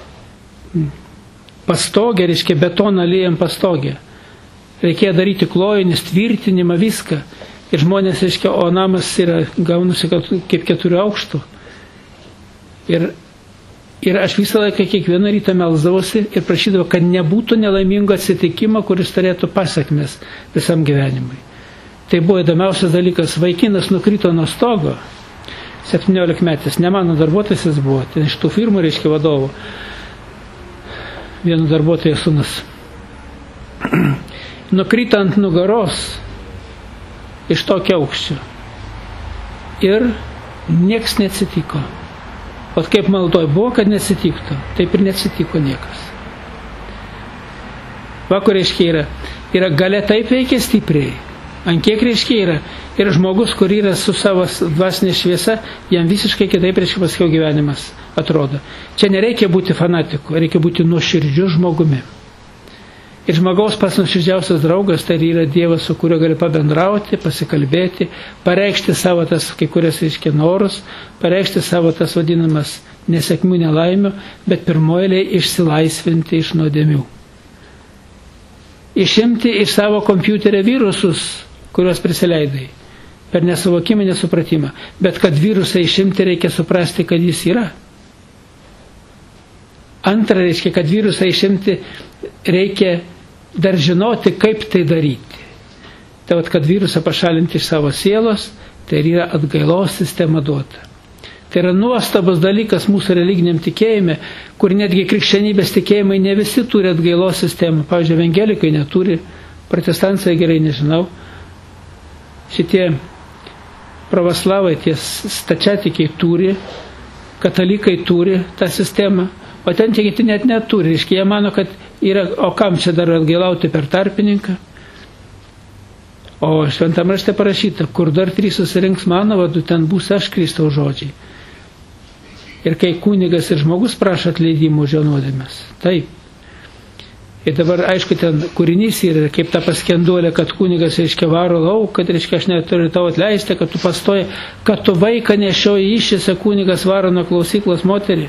pastogę, reiškia, betoną liejam pastogę. Reikėjo daryti klojinius, tvirtinimą, viską. Ir žmonės, reiškia, o namas yra gaunusi kaip 4 aukštų. Ir aš visą laiką kiekvieną rytą melsdavosi ir prašydavau, kad nebūtų nelaimingo atsitikimo, kuris turėtų pasakmes visam gyvenimui. Tai buvo įdomiausias dalykas. Vaikinas nukrito nuo stogo, 17 metais, ne mano darbuotojas jis buvo, ten iš tų firmų, reiškia, vadovų. Vieno darbuotojo sūnus. Nukrito ant nugaros iš tokio aukščio. Ir nieks neatsitiko. O kaip maldoj buvo, kad neatsitiktų, taip ir neatsitiko niekas. Va, kur reiškia yra galia taip veikia stipriai. Ant kiek reiškia yra žmogus, kur yra su savo dvasinė šviesa, jam visiškai kitaip reiškia paskiau gyvenimas atrodo. Čia nereikia būti fanatiku, reikia būti nuoširdžiu žmogumi. Ir žmogaus pats nuoširdžiausias draugas tai yra Dievas, su kuriuo gali pabendrauti, pasikalbėti, pareikšti savo tas kai kurias reiškia norus, pareikšti savo tas vadinamas nesėkmių nelaimių, bet pirmoji išsilaisvinti iš nuodėmių. Išimti iš savo kompiuterio virusus, kuriuos prisileidai, per nesuvokimą, nesupratimą. Bet kad virusą išimti, reikia suprasti, kad jis yra. Antra, reiškia, kad virusą išimti, reikia dar žinoti, kaip tai daryti. Tai kad virusą pašalinti iš savo sielos, tai yra atgailos sistema duota. Tai yra nuostabus dalykas mūsų religiniam tikėjime, kur netgi krikščionybės tikėjimai ne visi turi atgailos sistemą. Pavyzdžiui, evangelikai neturi, protestantai gerai nežinau. Šitie pravoslavai, tie stačiatikiai turi, katalikai turi tą sistemą, o ten tie kiti net neturi. Reiškia, jie mano, kad yra, o kam čia dar atgailauti per tarpininką? O šventam rašte parašyta, kur dar 3 susirinks mano vadu, ten bus aš Kristaus žodžiai. Ir kai kunigas ir žmogus prašo atleidimo už jo nuodėmes. Taip. Ir dabar, aišku, ten kūrinys yra, kaip ta paskenduolė, kad kunigas, reiškia, varo lauk, kad, reiškia, aš neturiu tau atleisti, kad tu pastoji, kad tu vaiką nešioji išėse, kunigas varo nuo klausyklos moterį.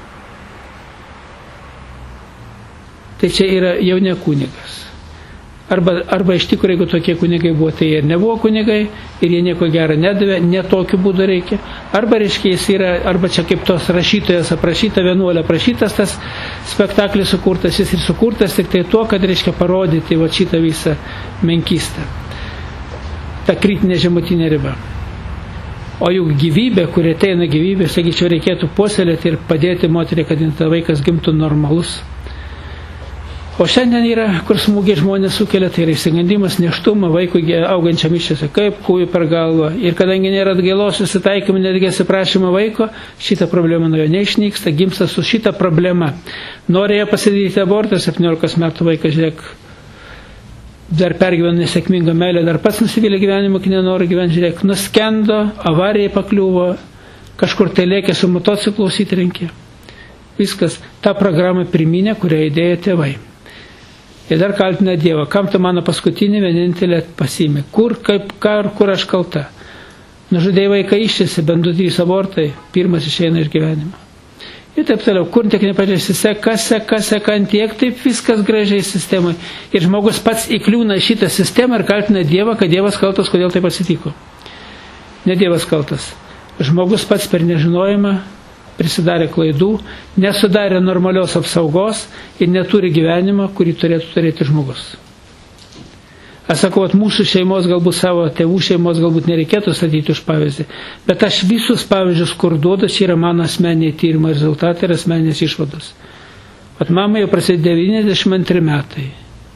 Tai čia yra jau ne kunigas. Arba iš tikrųjų, jeigu tokie kunigai buvo, tai jie ir nebuvo kunigai, ir jie nieko gero nedavė, ne tokiu būdu reikia. Arba, reiškia, jis yra, arba čia kaip tos rašytojas aprašyta, vienuolė aprašytas, tas spektaklis sukurtas, jis ir sukurtas tik tai tuo, kad, reiškia, parodyti va šitą visą menkystę. Ta kritinė žemutinė riba. O juk gyvybė, kuri ateina gyvybė, sakyčiau, reikėtų puoselėti ir padėti moteriai, kad vaikas gimtų normalus. O šiandien yra, kur smūgiai žmonės sukelia, tai yra išsigandimas, nėštumą, vaikui augančiam išėse, kaip kūjų per galvą. Ir kadangi nėra atgailos susitaikymų, netgi atsiprašymo vaiko, šita problema nuo jo neišnyksta, gimsta su šita problema. Norėjo pasidaryti abortą, 17 metų vaikas, žiūrėk, dar pergyveno nesėkmingą meilę, dar pats nusivylė gyvenimą, kai nenori gyventi, žiūrėk, nuskendo, avarijai pakliuvo, kažkur tai lėkė su motociklu įtrenkė. Viskas, tą programą priminė, kurią įdėjo tėvai. Ir dar kaltina Dievą, kam tu mano paskutinį vienintelę pasiėmė, kur aš kalta. Nužudėjai vaiką išėsi, bent 2-3 abortai, pirmas išeina iš gyvenimo. Ir taip toliau, kur tik nepažiūrėsi, seka ant tiek, taip viskas gražiai sistemai. Ir žmogus pats įkliūna į šitą sistemą ir kaltina Dievą, kad Dievas kaltas, kodėl taip atsitiko. Ne Dievas kaltas. Žmogus pats per nežinojimą prisidarė klaidų, nesudarė normalios apsaugos ir neturi gyvenimą, kurį turėtų turėti žmogus. Aš sakau, kad mūsų šeimos, galbūt savo tėvų šeimos, galbūt nereikėtų statyti už pavyzdį, bet aš visus pavyzdžius, kur duodu, čia yra mano asmeniniai tyrimo rezultatai ir asmeninės išvados. Vat mama jau prasidėjo 92 metai.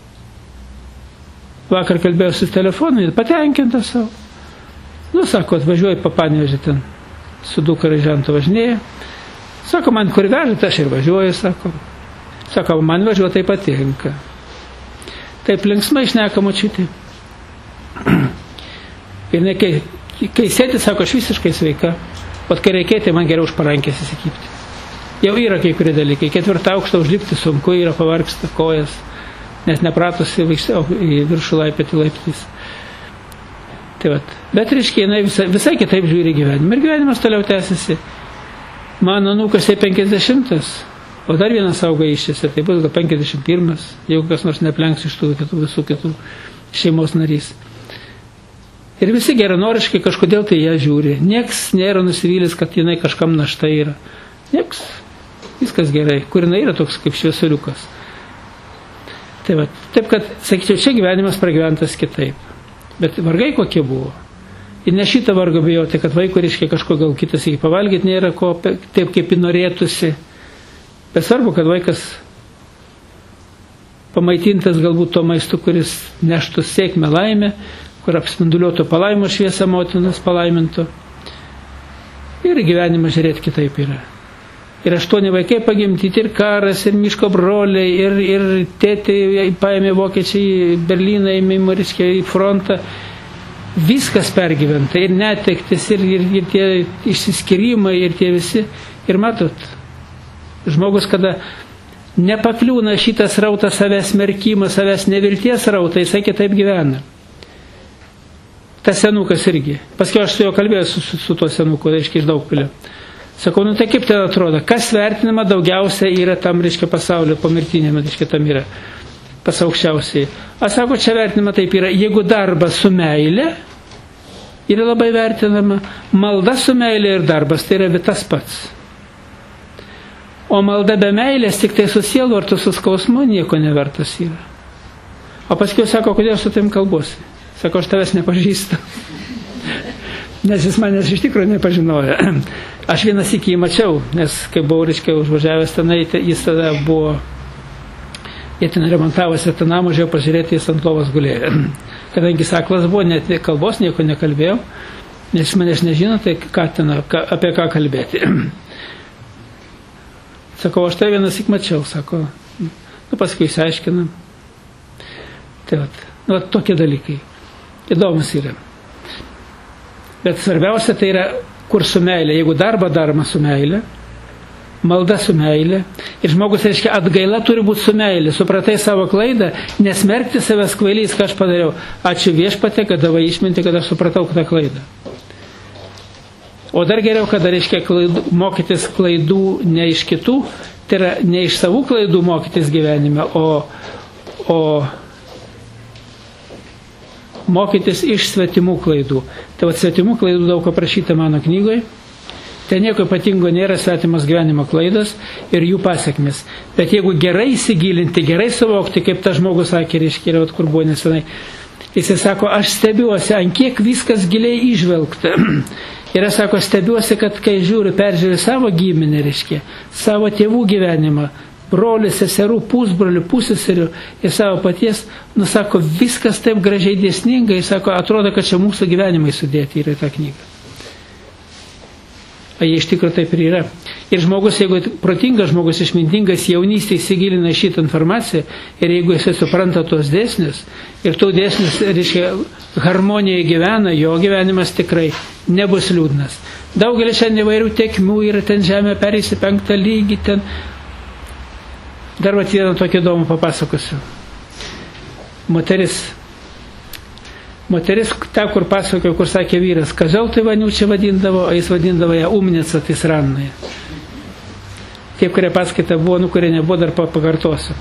Vakar kalbėjau su telefonu ir patenkinta savo. Nu, sako, atvažiuoju Panevėžį ten, su dukra Žantu važinėja. Sako, man kur vežate, aš ir važiuoju, sako. Sako, man važiuoju tai patinka. Taip linksmai šneka močiutė. Ir ne, kai sėdi, sako, aš visiškai sveika. O kai reikėtų, man geriau už parankės įsikipti. Jau yra kai kurie dalykai. 4 aukštą užlipti sunku, yra pavargsta kojas, nes nepratusi į viršų laipėti laiptais. Tai vat. Bet reiškia, jinai visai kitaip žiūri gyvenimą. Ir gyvenimas toliau tęsiasi. Mano anūkas 50, o dar vienas auga išėse, tai bus gal 51, jeigu kas nors neplenks iš tų visų kitų šeimos narys. Ir visi geranoriškai kažkodėl tai ją žiūri. Nieks nėra nusivylęs, kad jinai kažkam našta yra. Nieks. Viskas gerai. Kur jinai yra toks kaip šviesuliukas. Tai va, taip kad, sakyčiau, čia gyvenimas pragyventas kitaip. Bet vargai kokie buvo. Ir ne šitą vargą bijoti, kad vaikų reiškia kažko gal kitas iki pavalgyti nėra ko, taip kaip jį norėtųsi. Bet svarbu, kad vaikas pamaitintas galbūt to maistu, kuris neštų sėkmę laimę, kur apspinduliuotų palaimo šviesą motinas palaimintų. Ir gyvenimą žiūrėti kitaip yra. Ir 8 vaikai pagimdyti, ir karas, ir miško broliai, ir tėtė paėmė vokiečiai į Berlyną, į frontą. Viskas pergyventa, ir netektis, ir tie išsiskyrimai, ir tie visi. Ir matot, žmogus, kada nepakliūna šitas rautas savęs merkimas, savęs nevilties rautai, jisai kitaip gyvena. Tas senukas irgi. Paskiau aš su juo kalbėjau su tuo senuku, reiškia, iš Daugpilio. Sakau, nu tai kaip tai atrodo, kas vertinama daugiausia yra tam, reiškia, pasaulio pomirtinėme, reiškia, tam yra pas aukščiausiai. Aš sako, čia vertinama taip yra, jeigu darbas su meilė yra labai vertinama, malda su meilė ir darbas, tai yra tas pats. O malda be meilės, tik tai su sielvartu, su skausmu, nieko nevertas yra. O paskui sako, kodėl su tavim kalbuosi? Sako, aš tavęs nepažįstu. Nes jis manęs iš tikrųjų nepažinojo. Aš vieną sykį jį mačiau, nes kai buvau, reiškia, užvažiavęs tenai, jis tada buvo, jie ten remontavosi tą namą, žiūrėjau pažiūrėti, jis ant lovos gulėjo. Kadangi saklas buvo, net kalbos nieko nekalbėjau, nes jis manęs nežino, tai apie ką kalbėti. Sakau, aš tai vieną sykį mačiau, sako, nu paskui išsiaiškinam. Tai vat, tokie dalykai. Įdomus yra. Bet svarbiausia tai yra, kur su meilė. Jeigu darbą daroma su meilė, malda su meilė. Ir žmogus, reiškia, atgaila turi būti su meilė. Supratai savo klaidą, nesmerkti savęs kvailiais, ką aš padariau. Ačiū Viešpatie, kad davai išminti, kad aš supratau tą klaidą. O dar geriau, kada, reiškia, mokytis klaidų ne iš kitų, tai yra ne iš savų klaidų mokytis gyvenime, o mokytis iš svetimų klaidų. Tai va, svetimų klaidų daug aprašyta mano knygoje. Ten nieko ypatingo nėra, svetimas gyvenimo klaidos ir jų pasiekmes. Bet jeigu gerai įsigilinti, gerai suvokti, kaip tas žmogus sakė, reiškia, kur buvo nesenai, jisai sako, aš stebiuosi, ant kiek viskas giliai išvelgta. Ir aš sako, stebiuosi, kad kai peržiūri savo giminę, reiškia, savo tėvų gyvenimą, brolių, seserų, pusbrolių, pusseserių ir savo paties, sako, viskas taip gražiai dėsningai, sako, atrodo, kad čia mūsų gyvenimai sudėti yra tą knygą. O jie iš tikrųjų taip ir yra. Ir žmogus, jeigu protingas žmogus, išmintingas, jaunystėje įsigilina šitą informaciją ir jeigu jisai supranta tos dėsnius ir tų dėsnius, reiškia, harmonijoje gyvena, jo gyvenimas tikrai nebus liūdnas. Daugelis šiandien įvairių tekmių yra, ten žemė pereisi 5. lygį, ten. Dar vat vieną tokį įdomų papasakosiu. Moteris, ta, kur pasakojo, kur sakė vyras, Kazėl tai Vaniučia vadindavo, o jis vadindavo ją Umnica Tisrannoje. Tie, kurie paskaita buvo, kurie nebuvo, dar pakartosiu.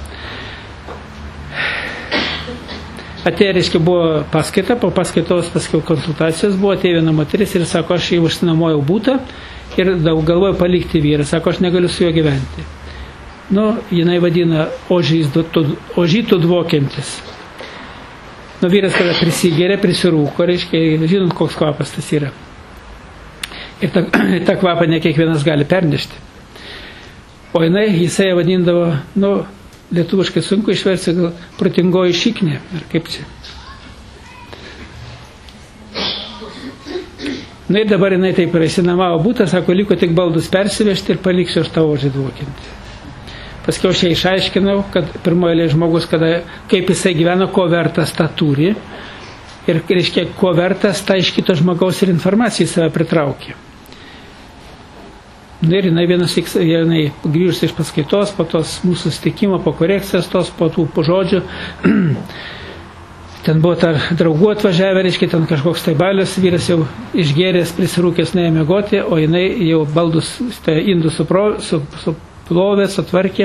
Atėjo, reiškia, buvo paskaita, po paskaitos paskiau konsultacijos buvo, atėjo viena moteris ir sako, aš jau išsinuomojau butą ir daug galvoju palikti vyrą, sako, aš negaliu su juo gyventi. Jinai vadina ožytų dvokiantis. Vyras, kada prisigeria, prisirūko, reiškia, žinot, koks kvapas tas yra. Ir tą kvapą ne kiekvienas gali pernešti. O jisai vadindavo, lietuviškai sunku išversti, gal protingoji šiknė, ar kaip čia. Ir dabar jinai taip ir išsinuomavo butą, sako, liko tik baldus persivežti ir paliksiu aš tą ožį dvokinti. Paskiau aš ją išaiškinau, kad pirmoje žmogus, kaip jisai gyvena, ko vertas tą turi ir, reiškia, ko vertas tą iš kito žmogaus ir informaciją į save pritraukia. Ir jinai grįžus iš paskaitos, po tos mūsų susitikimo, po korekcijos tos, po tų žodžių, ten buvo ta draugų atvažiavę, reiškia, ten kažkoks tai balius, vyras jau išgėręs, prisirūkęs, nuėjo miegoti, o jinai jau baldus, indų suplovė, sutvarkė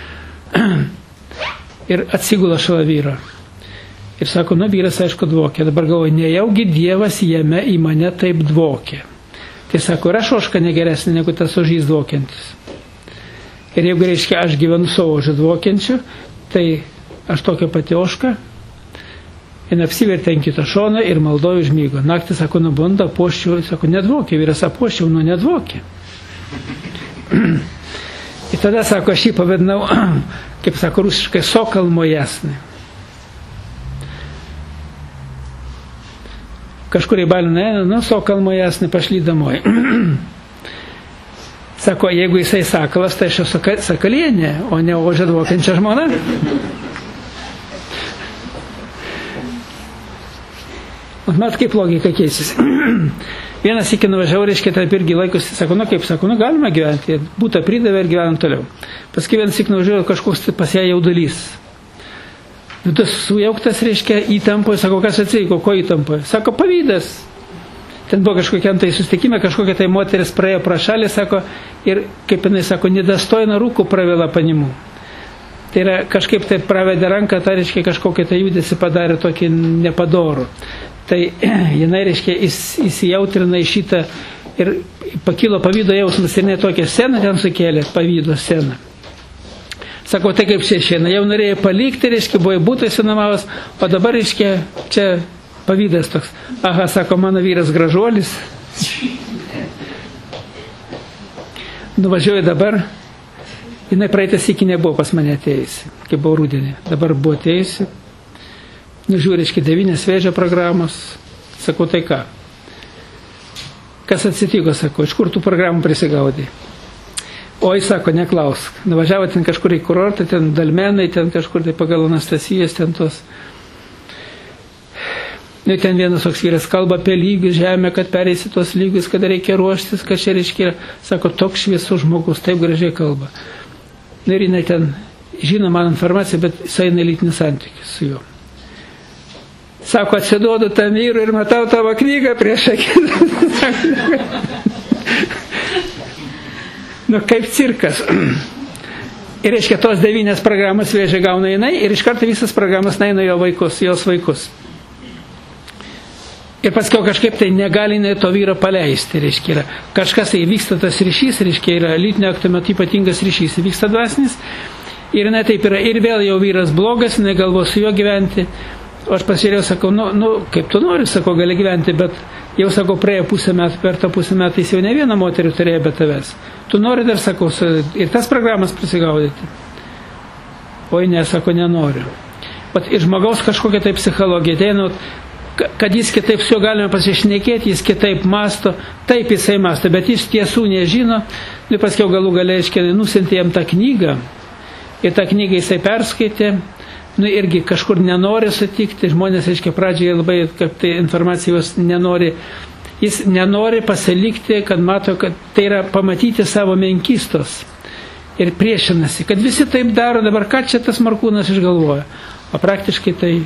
ir atsigula šalia vyro. Ir sako, vyras aišku dvokė. Dabar galvoju, nejaugi Dievas jame į mane taip dvokė. Tai sako, ir aš ožka negeresnė negu tas ožys dvokiantis. Ir jeigu, reiškia, aš gyvenu su ožiu dvokiančiu, tai aš tokia pati ožka, ir apsivertė ant kito šono ir maldoju užmygo. Naktį, sako, nubunda, poščiau, sako, nedvokė, vyras apoščiau, nedvokė. Ir tada, sako, aš jį pavadinau, kaip sako rusiškai, sokal mojasnį. Kažkur į balį, sokal mojasnį, pašly domoj. Sako, jeigu jisai sakalas, tai aš esu sakalienė, o ne ožia dvokiančia žmona. Mat, kaip logika keisis. Vienas iki nuvažiavau, reiškia, taip irgi laikosi, sako, galima gyventi, būtą pridavė ir gyvenam toliau. Paskui vienas iki nuvažiavau, kažkoks pas ją jaudulys. Tas sujauktas, reiškia, įtampoje, sako, kas atsitiko, ko įtampoje? Sako, pavydas. Ten buvo kažkokiam tai susitikime, kažkokia tai moteris praėjo pro šalį, sako, ir kaip jinai sako, nedastojna rūkų pravėla panimu. Tai yra kažkaip tai pravedė ranką, tai reiškia kažkokią tai judesį padarė tokį nepadorų. Tai jinai, reiškia, įsijautrina į šitą ir pakilo pavydo jausmas ir ne tokią sceną ten sukėlė, pavydo sceną. Sako, tai kaip čia šiandien, jau norėjo palikti, reiškia, buvo būtai sinamavas, o dabar, reiškia, čia pavydas toks. Aha, sako, mano vyras gražuolis. Nuvažiuoju dabar, jinai praeitas iki nebuvo pas mane atėjusi, kai buvo rudenį, dabar buvo atėjusi. Žiūriškai 9 vėžio programos. Sakau, tai ką? Kas atsitiko, sako, iš kur tų programų prisigaudė? Oi, sako, neklausk. Nuvažiavo ten kažkur į kurortą, ten Dalmenai, ten kažkur tai pagal Anastasijas, ten tos. Nu, ten vienas toks vyras kalba apie lygius žemę, kad pereisi tos lygius, kad reikia ruoštis, kad čia reiškia, sako, toks šviesus žmogus, taip gražiai kalba. Nu, ir jinai ten žino man informaciją, bet jisai eina lytinis santykis su juo. Sako, atsiduodu tam vyrui ir matau tavo knygą prieš akis. Nu, kaip cirkas. Ir reiškia, tos 9 programas vėžė gauna jinai ir iš karto visas programas naina jos vaikus. Ir paskiau kažkaip tai negali to vyro paleisti, reiškia, yra kažkas tai vyksta tas ryšys, reiškia, yra lytinio akto metu ypatingas ryšys, vyksta dvasinis, ir jinai taip yra, ir vėl jau vyras blogas, jinai galvos su juo gyventi, o aš pasižiūrėjau, sakau, nu, kaip tu nori, sakau, gali gyventi, bet jau, sakau, praėjo pusę metų, per tą pusę metų jis jau ne vieną moterį turėjo be tavęs. Tu nori dar, sakau, ir tas programas prisigaudyti. Oi, ne, sako, nenoriu. Vat ir žmogaus kažkokia tai psichologija, tai, kad jis kitaip su juo galime pasišnekėti, jis kitaip masto, taip jisai masto, bet jis tiesų nežino, ir paskiau galų gale, nusintė jam tą knygą, ir tą knygą jisai perskaitė, irgi kažkur nenori sutikti, žmonės, pradžioje labai, kaip tai informacijos nenori, jis nenori pasilikti, kad mato, kad tai yra pamatyti savo menkystos ir priešinasi, kad visi taip daro, dabar ką čia tas Markūnas išgalvoja, o praktiškai tai.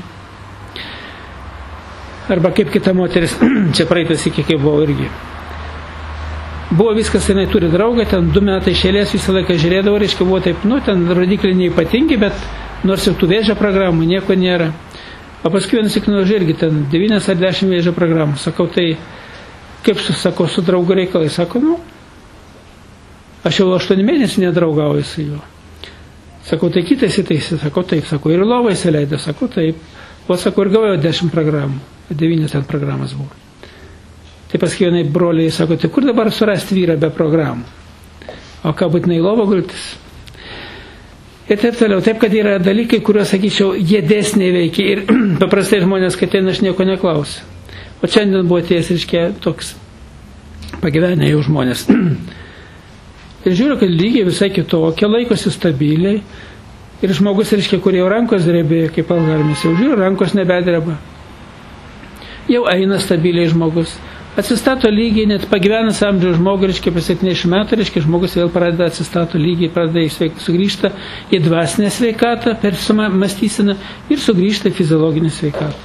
Arba kaip kita moteris, čia praeitas iki kaip buvo irgi. Buvo viskas, jinai turi draugą, ten 2 metai šėlės visą laiką žiūrėdavo, reiškia, buvo taip, ten rodikliai neypatingi, bet nors ir tų vėžio programų nieko nėra. O paskui vienas įknuožė irgi ten 9 ar 10 vėžio programų. Sakau, tai kaip su draugu reikalai? Sako, aš jau 8 mėnesių nedraugauju su juo. Sakau, tai kitais įtaisi? Sakau, taip. Sakau, ir lovą įsileido? Sakau, taip. O sakau, ir gavau 10 programų. 9 ten programas buvo. Tai paskui vienai broliai sako, tai kur dabar surasti vyrą be programų? O ką būtinai lovą gultis? Ir taip toliau. Taip, kad yra dalykai, kuriuos, sakyčiau, jie dėsniai veikia. Ir paprastai žmonės, kad ten aš nieko neklausiu. O šiandien buvo ties, reiškia, toks pagyvenę jau žmonės. Ir žiūriu, kad lygiai visai kitokia, laikosi stabiliai. Ir žmogus, reiškia, kur jau rankos drebėjo, kaip algarmis, jau žiūriu, rankos nebedreba. Jau eina stabiliai žmogus. Atsistato lygiai, net pagyvenęs amžiaus žmogų, reiškia, per 70 metų, reiškia, žmogus vėl pradeda atsistato lygiai, pradeda sugrįžta į dvasinę sveikatą, per mąstyseną ir sugrįžta į fiziologinę sveikatą.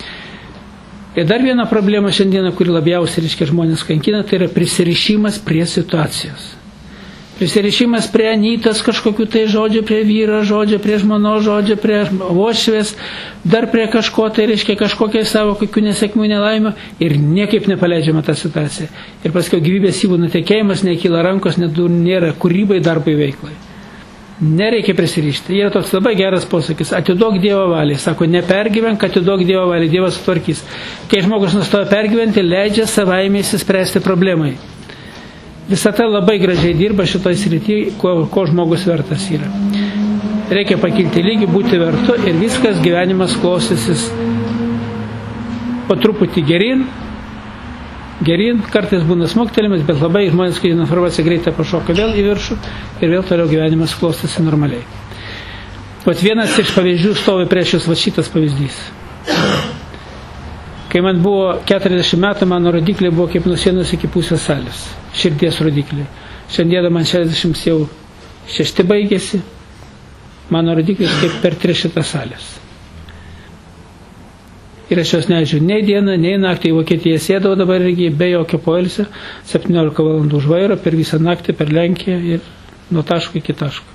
Ir dar viena problema šiandieną, kuri labiausiai, reiškia, žmonės kankina, tai yra prisirišimas prie situacijos. Prisirišimas prie anytos kažkokių tai žodžių, prie vyro žodžių, prie žmono žodžių, prie uošvės, dar prie kažko, tai reiškia kažkokiai savo kokių nesėkmių nelaimio ir niekaip nepaleidžiama tą situaciją. Ir paskui gyvybės syvų nutekėjimas, nekyla rankos, net nėra kūrybai, darbai, veiklai. Nereikia prisirišti. Yra toks labai geras posakis, atiduok Dievo valiai. Sako, nepergyvenk, atiduok Dievo valiai, Dievas sutvarkys. Kai žmogus nustoja pergyventi, leidžia savaime įsispręsti problemai. Visata labai gražiai dirba šitoj srityje, ko žmogus vertas yra. Reikia pakilti lygį, būti vertu ir viskas gyvenimas klostysis po truputį geryn, kartais būna smuktelimas, bet labai žmonės, kai informacija greitai pašoka vėl į viršų ir vėl toliau gyvenimas klostysi normaliai. Vat vienas iš pavyzdžių stovi prieš jūs, vat šitas pavyzdys. Kai man buvo 40 metų, mano rodikliai buvo kaip nuo sienos iki pusės salės. Širdies rodikliai. Šiandieną man 66 baigėsi. Mano rodiklis kaip per 300 salės. Ir aš jos nežiūrėjau nei dieną, nei naktį. Į Vokietiją sėdau dabar irgi be jokio poilsio. 17 valandų už vairo per visą naktį, per Lenkiją ir nuo taško iki taško.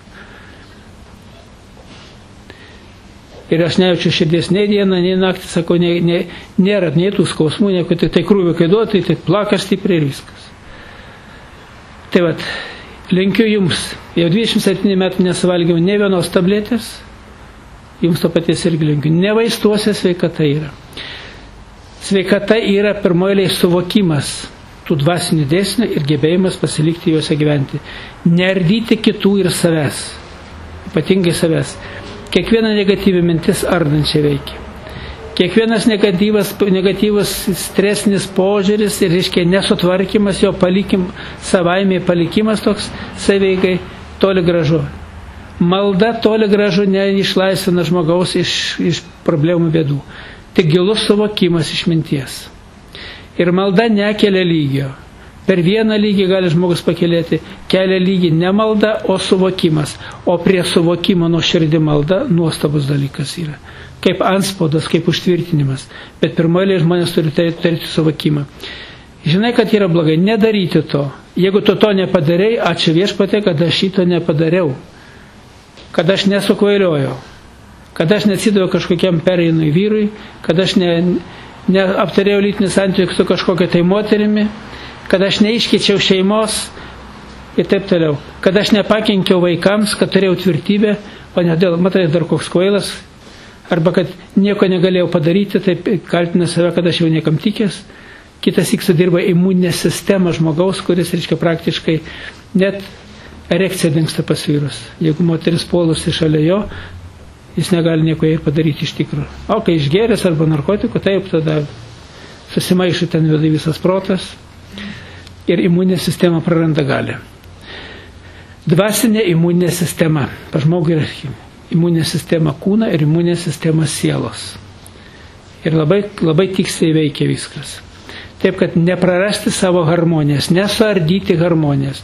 Ir aš nejaučiu širdies nei dieną, nei naktį, sakau, nėra nei tų skausmų, nieko, tai krūvį kai duoda, tai plaka stipriai ir viskas. Tai vat, linkiu jums, jau 27 metų nesuvalgiau ne vienos tabletės, jums to paties irgi linkiu, ne vaistuose sveikata yra. Sveikata yra pirmoji suvokimas tų dvasinių dėsnių ir gebėjimas pasilikti juose gyventi. Neardyti kitų ir savęs, ypatingai savęs. Kiekviena negatyvi mintis ardančiai veikia. Kiekvienas negatyvus stresinis požiūris ir, reiškia, nesutvarkymas, jo savaime palikimas toks saveigai toli gražu. Malda toli gražu neišlaisvina žmogaus iš problemų bėdų. tik gilus suvokimas išminties. Ir malda nekelia lygio. Per vieną lygį gali žmogus pakelėti, kelia lygį ne malda, o suvokimas. O prie suvokimo nuoširdi malda nuostabus dalykas yra. Kaip antspaudas, kaip užtvirtinimas. Bet pirmoje žmonės turi turėti suvokimą. Žinai, kad yra blogai, nedaryti to. Jeigu tu to nepadarei, ačiū Viešpatie, kad aš šito nepadariau. Kad aš nesukvailiojau. Kad aš neatsidaviau kažkokiam pereinui vyrui. Kad aš neaptarėjau lytinį santykių su kažkokia tai moterimi. Kad aš neiškeičiau šeimos ir taip toliau. Kad aš nepakenkiau vaikams, kad turėjau tvirtybę, o ne dėl, matai, dar koks kvailas. Arba kad nieko negalėjau padaryti, taip kaltina save, kad aš jau niekam tikęs. Kitas sudirba imuninę sistemą žmogaus, kuris, reiškia, praktiškai net erekcija dingsta pas vyrus. Jeigu moteris puolusi šalia jo, jis negali nieko ir padaryti iš tikrųjų. O kai išgėręs arba narkotikų, taip tada susimaišo ten visas protas ir imuninė sistema praranda galią. Dvasinė imuninė sistema. Pa žmogui yra imuninė sistema kūno ir imuninė sistema sielos. Ir labai tiksliai veikia viskas. Taip, kad neprarasti savo harmonijas, nesuardyti harmonijas.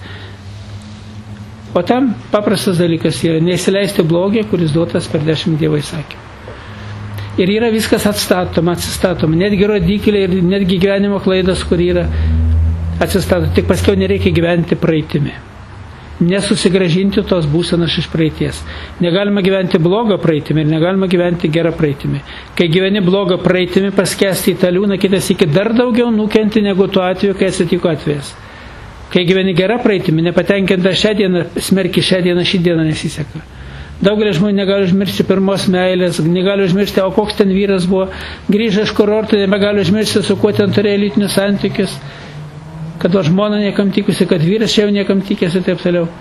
O tam paprastas dalykas yra neįsileisti blogį, kuris duotas per 10 Dievo įsakymų. Ir yra viskas atstatoma, atsistatoma. Netgi rodikliai ir netgi gyvenimo klaidas, kur yra atsistato. Tik paskiau nereikia gyventi praeitimi. Nesusigražinti tos būsenos iš praeities. Negalima gyventi blogą praeitimi ir negalima gyventi gerą praeitimi. Kai gyveni blogą praeitimi, paskesti į tą liūną, kitas iki dar daugiau nukenti negu tuo atveju, kai atsitiko atvejas. Kai gyveni gerą praeitimi, nepatenkinta šią dieną, smerki šią dieną, šį dieną nesiseka. Daugelis žmonių negali užmiršti pirmos meilės, negali užmiršti, o koks ten vyras buvo, grįžę iš kurorto, nebegali užmiršti, su kuo ten turėjo lytinius santykius, kad žmona niekam tikusi, kad vyras jau niekam tikęs ir taip toliau.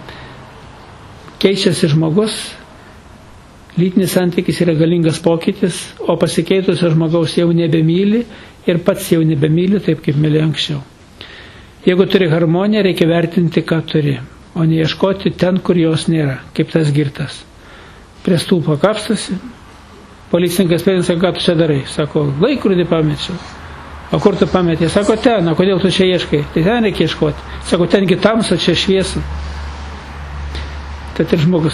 Keičiasi žmogus, lytinis santykis yra galingas pokytis, o pasikeitusio žmogaus jau nebemyli ir pats jau nebemyli taip, kaip mylėjo anksčiau. Jeigu turi harmoniją, reikia vertinti, ką turi, o ne ieškoti ten, kur jos nėra, kaip tas girtas. Prie stulpo kapstosi, policininkas pėdins, sako, ką tu čia darai? Sako, laikrodį pamečiau. O kur tu pametė? Sako, ten, o kodėl tu čia ieškai? Tai ten reikia ieškoti. Sako, tengi tamsa, čia šviesa. Tai ir žmogus.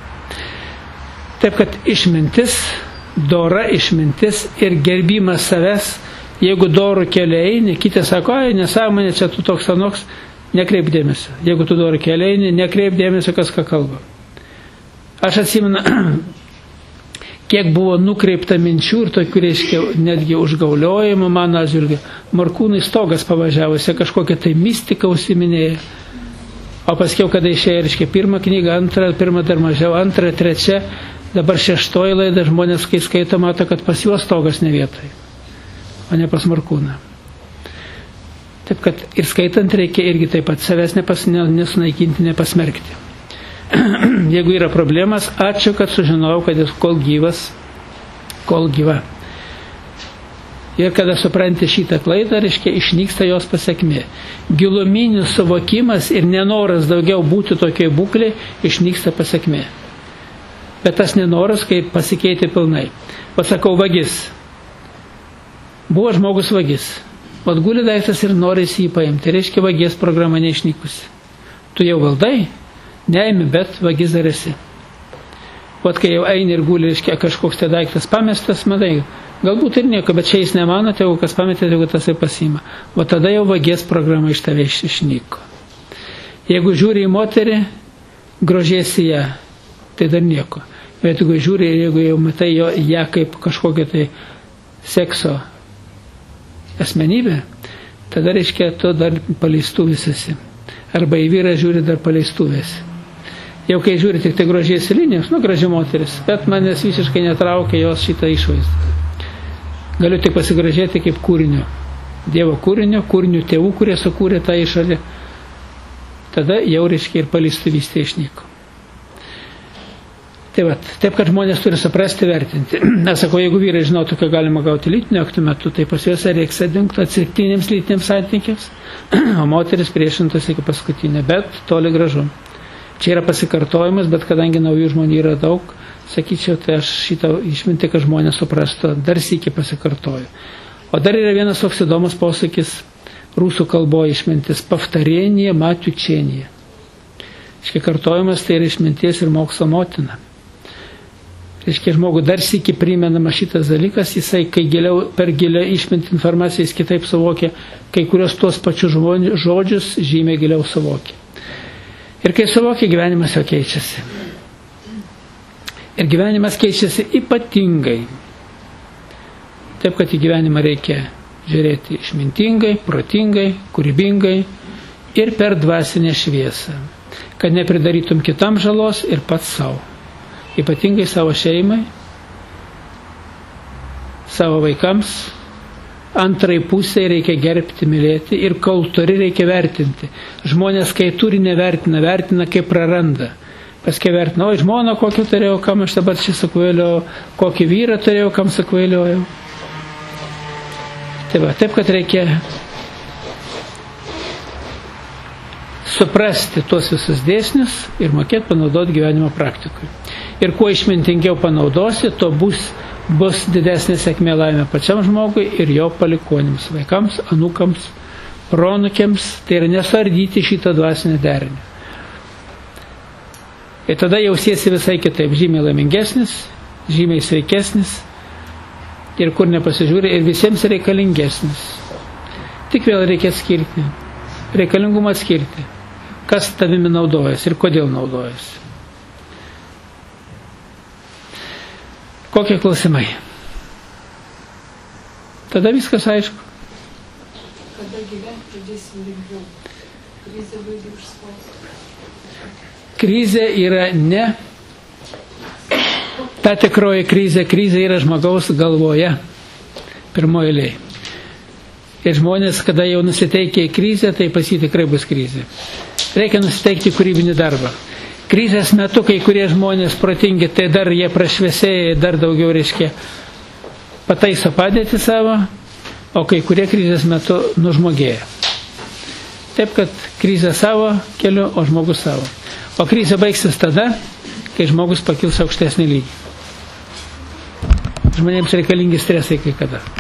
Taip, kad išmintis, dora išmintis ir gerbimas savęs, jeigu dorų kelią eini, kitas sako, ai, nesąmonė, čia tu toks anoks, nekreip dėmesio. Jeigu tu dorų kelią eini, nekreip dėmesio, kas ką kalba. Aš atsimenu, kiek buvo nukreipta minčių ir tokių, reiškia, netgi užgauliojimų mano atžvilgiu. Morkūnai stogas pavažiavusi, kažkokią tai mistiką užsiminėja. O paskiau, kada išėjo, reiškia, pirmą knygą, antrą, pirmą dar mažiau, antrą, trečią, dabar 6 laida, žmonės, kai skaito, mato, kad pas juos stogas ne vietoj, o ne pas Morkūną. Taip, kad ir skaitant reikia irgi taip pat savęs nesunaikinti, nepasmerkti. Jeigu yra problemas, ačiū, kad sužinojau, kad jis kol gyvas, kol gyva. Ir kada supranti šitą klaidą, reiškia, išnyksta jos pasiekmė. Giluminis suvokimas ir nenoras daugiau būti tokiai būklei, išnyksta pasiekmė. Bet tas nenoras, kai pasikeitė pilnai. Pasakau, vagis. Buvo žmogus vagis. Atguli daiktas ir norisi jį paimti. Reiškia, vagies programa neišnykusi. Tu jau valdai? Neimi, bet vagis dar esi. Vat kai jau eini ir guli, reiškia, kažkoks tai daiktas pamestas, matai, galbūt ir nieko, bet čia jis nemano, tai jeigu kas pametė, tai jeigu tas ir pasiima. O tada jau vagies programa iš tave išnyko. Jeigu žiūri į moterį, grožiesi ją, tai dar nieko. Bet jeigu žiūri, jeigu jau matai ją kaip kažkokią tai sekso asmenybę, tada, reiškia, tu dar paleistuvės esi. Arba į vyrą žiūri dar paleistuvės. Jau kai žiūri tik tai grožiesi linijos, graži moteris, bet manęs visiškai netraukia jos šitą išvaizdą. Galiu tik pasigražėti kaip kūrinio. Dievo kūrinio tėvų, kurie sukūrė tą išorę. Tada jau, reiškia, ir paleistuvystė išnyko. Taip, kad žmonės turi suprasti, vertinti. Aš sakau, jeigu vyrai žinotų, ką galima gauti lytinio aktų metu, tai pas juos reiks atdinkti atsitiktiniams lytiniams santykiams, o moteris priešintas iki paskutinė, bet toli gražu. Čia yra pasikartojimas, bet kadangi naujų žmonių yra daug, sakyčiau, tai aš šitą išmintį, kad žmonės suprastų, dar sykį pasikartoju. O dar yra vienas toks įdomus posakis rusų kalboje išmintis – pavtarenija matiučenija. Iškia kartojimas tai yra išminties ir mokslo motina. Iškia žmogų dar sykį primenama šitas dalykas, jisai, kai per gilią išmintį informaciją jis kitaip suvokia, kai kurios tuos pačius žodžius žymiai giliau suvokia. Ir kai suvokia, gyvenimas jo keičiasi. Ir gyvenimas keičiasi ypatingai. Taip, kad į gyvenimą reikia žiūrėti išmintingai, protingai, kūrybingai ir per dvasinę šviesą, kad nepridarytum kitam žalos ir pats savo. Ypatingai savo šeimai, savo vaikams, antrai pusėje reikia gerbti, mylėti ir kol turi reikia vertinti. Žmonės, kai turi, nevertina, vertina, kaip praranda. Paskui vertina, oi, žmoną kokį turėjau, kam aš dabar čia sakvailiau, kokį vyrą turėjau, kam sakvailiojau. Taip, kad reikia suprasti tuos visus dėsnius ir mokėti panaudoti gyvenimo praktikui. Ir kuo išmintingiau panaudosi, to bus didesnė sėkmė laimė pačiam žmogui ir jo palikonims, vaikams, anūkams, pronukiams, tai yra nesardyti šitą dvasinę derinį. Ir tada jausiesi visai kitaip, žymiai laimingesnis, žymiai sveikesnis ir kur nepasižiūri ir visiems reikalingesnis. Tik vėl reikia atskirti, reikalingumą atskirti, kas tavimi naudojasi ir kodėl naudojasi. Kokie klausimai? Tada viskas aišku. Kada gyventi pradėsim lengviau? Krizė baigia užspausti. Krizė yra ne ta tikroji krizė. Krizė yra žmogaus galvoje. Pirmoji eilėje. Ir žmonės, kada jau nusiteikia į krizę, tai pas jį tikrai bus krizė. Reikia nusiteikti kūrybinį darbą. Krizės metu kai kurie žmonės protingi, tai dar jie prašviesėja, dar daugiau reiškia pataiso padėtį savo, o kai kurie krizės metu nužmogėja. Taip, kad krizė savo keliu, o žmogus savo. O krizė baigsis tada, kai žmogus pakils aukštesnį lygį. Žmonėms reikalingi stresai kai kada.